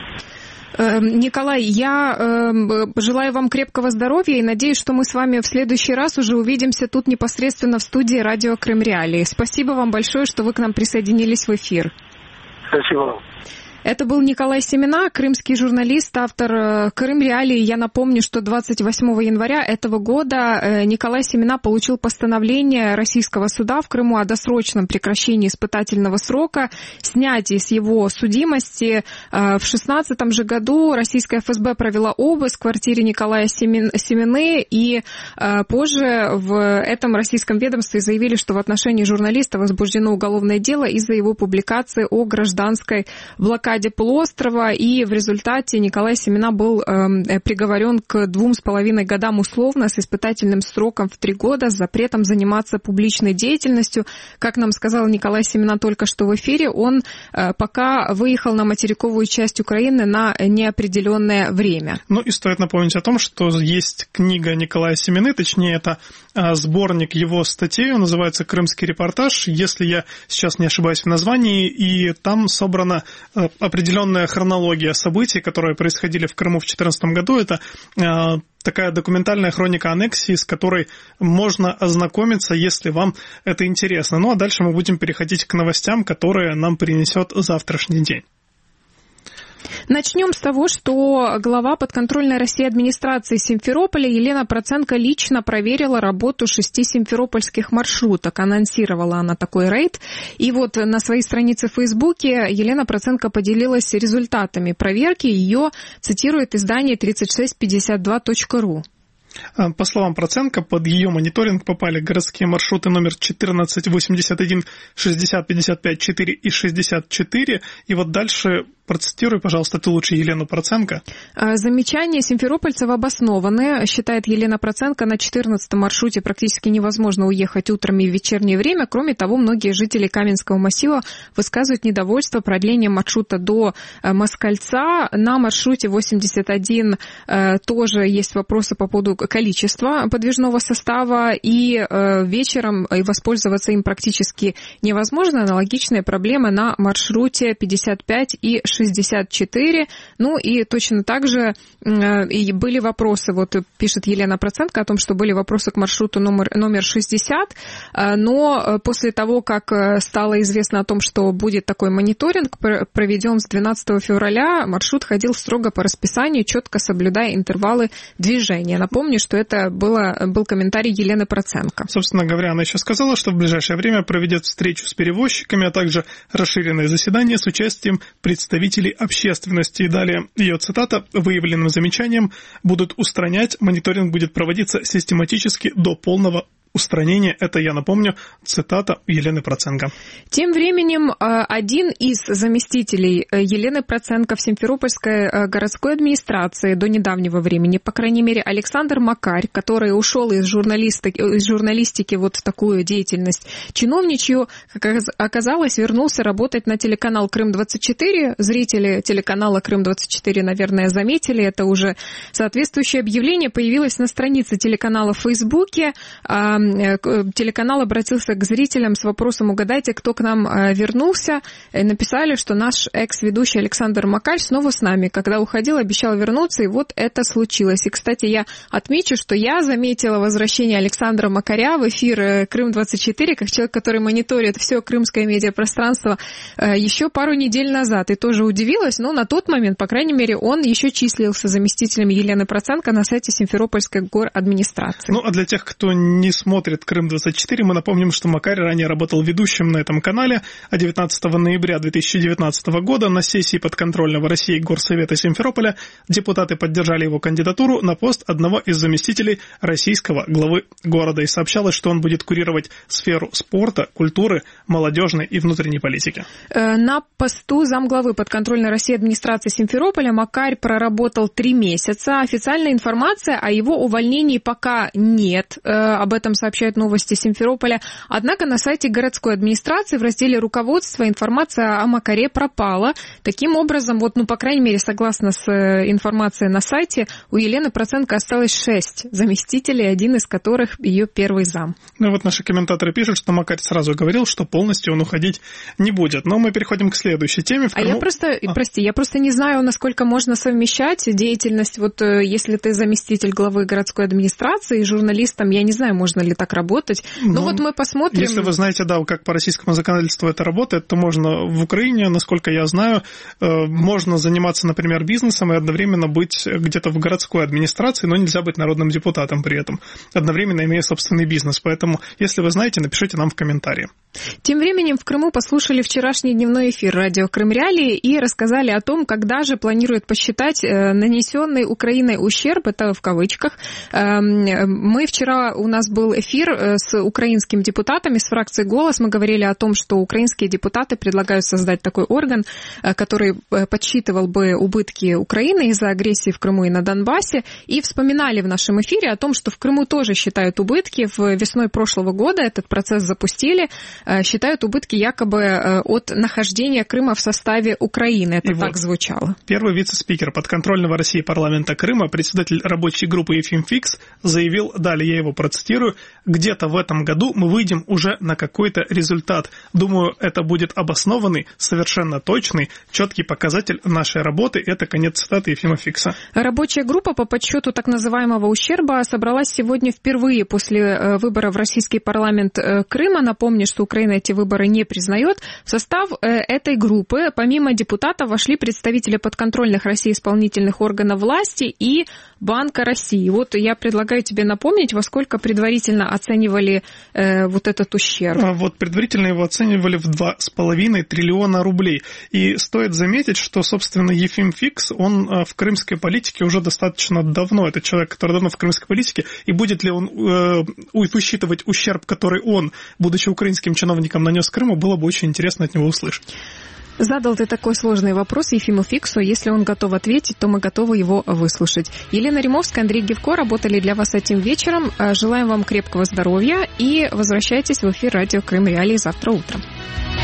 Николай, я желаю вам крепкого здоровья и надеюсь, что мы с вами в следующий раз уже увидимся тут непосредственно в студии радио Крым Реалии. Спасибо вам большое, что вы к нам присоединились в эфир. Спасибо вам. Это был Николай Семина, крымский журналист, автор Крым Реалии. Я напомню, что 28 января этого года Николай Семина получил постановление российского суда в Крыму о досрочном прекращении испытательного срока, снятии с его судимости. В 2016 же году российская ФСБ провела обыск в квартире Николая Семины, и позже в этом российском ведомстве заявили, что в отношении журналиста возбуждено уголовное дело из-за его публикации о гражданской блокаде блокаде полуострова, и в результате Николай Семена был приговорен к 2,5 годам условно с испытательным сроком в 3 года с запретом заниматься публичной деятельностью. Как нам сказал Николай Семена только что в эфире, он пока выехал на материковую часть Украины на неопределенное время. Ну и стоит напомнить о том, что есть книга Николая Семены, точнее это сборник его статей, он называется «Крымский репортаж», если я сейчас не ошибаюсь в названии, и там собрана определенная хронология событий, которые происходили в Крыму в 2014 году. Это такая документальная хроника аннексии, с которой можно ознакомиться, если вам это интересно. Ну а дальше мы будем переходить к новостям, которые нам принесет завтрашний день. Начнем с того, что глава подконтрольной России администрации Симферополя Елена Проценко лично проверила работу 6 симферопольских маршруток. Анонсировала она такой рейд. И вот на своей странице в Фейсбуке Елена Проценко поделилась результатами проверки. Ее цитирует издание 3652.ru. По словам Проценко, под ее мониторинг попали городские маршруты номер 14, 81, 60, 55, 4 и 64. И вот дальше процитируй, пожалуйста, ты лучше Елену Проценко. Замечания симферопольцев обоснованы, считает Елена Проценко. На 14-м маршруте практически невозможно уехать утром и в вечернее время. Кроме того, многие жители Каменского массива высказывают недовольство продлением маршрута до Москальца. На маршруте 81 тоже есть вопросы по поводу количества подвижного состава, и вечером воспользоваться им практически невозможно. Аналогичные проблемы на маршруте 55 и 64. Ну и точно так же и были вопросы, вот пишет Елена Проценко о том, что были вопросы к маршруту номер 60, но после того, как стало известно о том, что будет такой мониторинг, проведен с 12 февраля, маршрут ходил строго по расписанию, четко соблюдая интервалы движения. Напомню, что это был комментарий Елены Проценко. Собственно говоря, она еще сказала, что в ближайшее время проведет встречу с перевозчиками, а также расширенное заседание с участием представителей общественности. И далее ее цитата: «Выявленным замечанием будут устранять, мониторинг будет проводиться систематически до полного устранения». Это, я напомню, цитата Елены Проценко. Тем временем один из заместителей Елены Проценко в Симферопольской городской администрации до недавнего времени, по крайней мере, Александр Макарь, который ушел из журналистики вот в такую деятельность чиновничью, как оказалось, вернулся работать на телеканал Крым-24. Зрители телеканала Крым-24, наверное, заметили, это уже соответствующее объявление появилось на странице телеканала в Фейсбуке. Телеканал обратился к зрителям с вопросом: угадайте, кто к нам вернулся. Написали, что наш экс-ведущий Александр Макарь снова с нами. Когда уходил, обещал вернуться, и вот это случилось. И, кстати, я отмечу, что я заметила возвращение Александра Макаря в эфир Крым-24, как человек, который мониторит все крымское медиапространство, еще пару недель назад. И тоже удивилась, но на тот момент, по крайней мере, он еще числился заместителем Елены Проценко на сайте Симферопольской горадминистрации. Ну, а для тех, кто не смотрит Крым-24, мы напомним, что Макарь ранее работал ведущим на этом канале, а 19 ноября 2019 года на сессии подконтрольного России Горсовета Симферополя депутаты поддержали его кандидатуру на пост одного из заместителей российского главы города. И сообщалось, что он будет курировать сферу спорта, культуры, молодежной и внутренней политики. На посту замглавы подконтрольной России администрации Симферополя Макарь проработал 3 месяца. Официальная информация о его увольнении пока нет. Об этом сообщают новости Симферополя. Однако на сайте городской администрации в разделе «Руководство» информация о Макаре пропала. Таким образом, вот, по крайней мере, согласно с информацией на сайте, у Елены Проценко осталось 6 заместителей, один из которых ее первый зам. Ну вот наши комментаторы пишут, что Макарь сразу говорил, что полностью он уходить не будет. Но мы переходим к следующей теме. Я просто не знаю, насколько можно совмещать деятельность, вот если ты заместитель главы городской администрации и журналистом, я не знаю, можно ли так работать. Но вот мы посмотрим. Если вы знаете, да, как по российскому законодательству это работает, то можно в Украине, насколько я знаю, можно заниматься, например, бизнесом и одновременно быть где-то в городской администрации, но нельзя быть народным депутатом при этом, одновременно имея собственный бизнес. Поэтому, если вы знаете, напишите нам в комментарии. Тем временем в Крыму послушали вчерашний дневной эфир радио Крым Реалии и рассказали о том, когда же планируют посчитать нанесенный Украиной ущерб, это в кавычках. У нас был эфир с украинскими депутатами, с фракцией «Голос». Мы говорили о том, что украинские депутаты предлагают создать такой орган, который подсчитывал бы убытки Украины из-за агрессии в Крыму и на Донбассе. И вспоминали в нашем эфире о том, что в Крыму тоже считают убытки. Весной прошлого года этот процесс запустили. Считают убытки якобы от нахождения Крыма в составе Украины. Это и так вот звучало. Первый вице-спикер подконтрольного России парламента Крыма, председатель рабочей группы Ефим Фикс, заявил, далее я его процитирую: «Где-то в этом году мы выйдем уже на какой-то результат. Думаю, это будет обоснованный, совершенно точный, четкий показатель нашей работы». Это конец цитаты Ефима Фикса. Рабочая группа по подсчету так называемого ущерба собралась сегодня впервые после выборов в российский парламент Крыма. Напомню, что Украина эти выборы не признает. В состав этой группы помимо депутатов вошли представители подконтрольных России исполнительных органов власти и Банка России. Вот я предлагаю тебе напомнить, во сколько предварительно оценивали вот этот ущерб. Вот предварительно его оценивали в 2,5 триллиона рублей. И стоит заметить, что, собственно, Ефим Фикс, он в крымской политике уже достаточно давно. Это человек, который давно в крымской политике. И будет ли он высчитывать ущерб, который он, будучи украинским чиновником, нанес Крыму, было бы очень интересно от него услышать. Задал ты такой сложный вопрос Ефиму Фиксу. Если он готов ответить, то мы готовы его выслушать. Елена Римовская, Андрей Гевко работали для вас этим вечером. Желаем вам крепкого здоровья и возвращайтесь в эфир радио Крым Реалии завтра утром.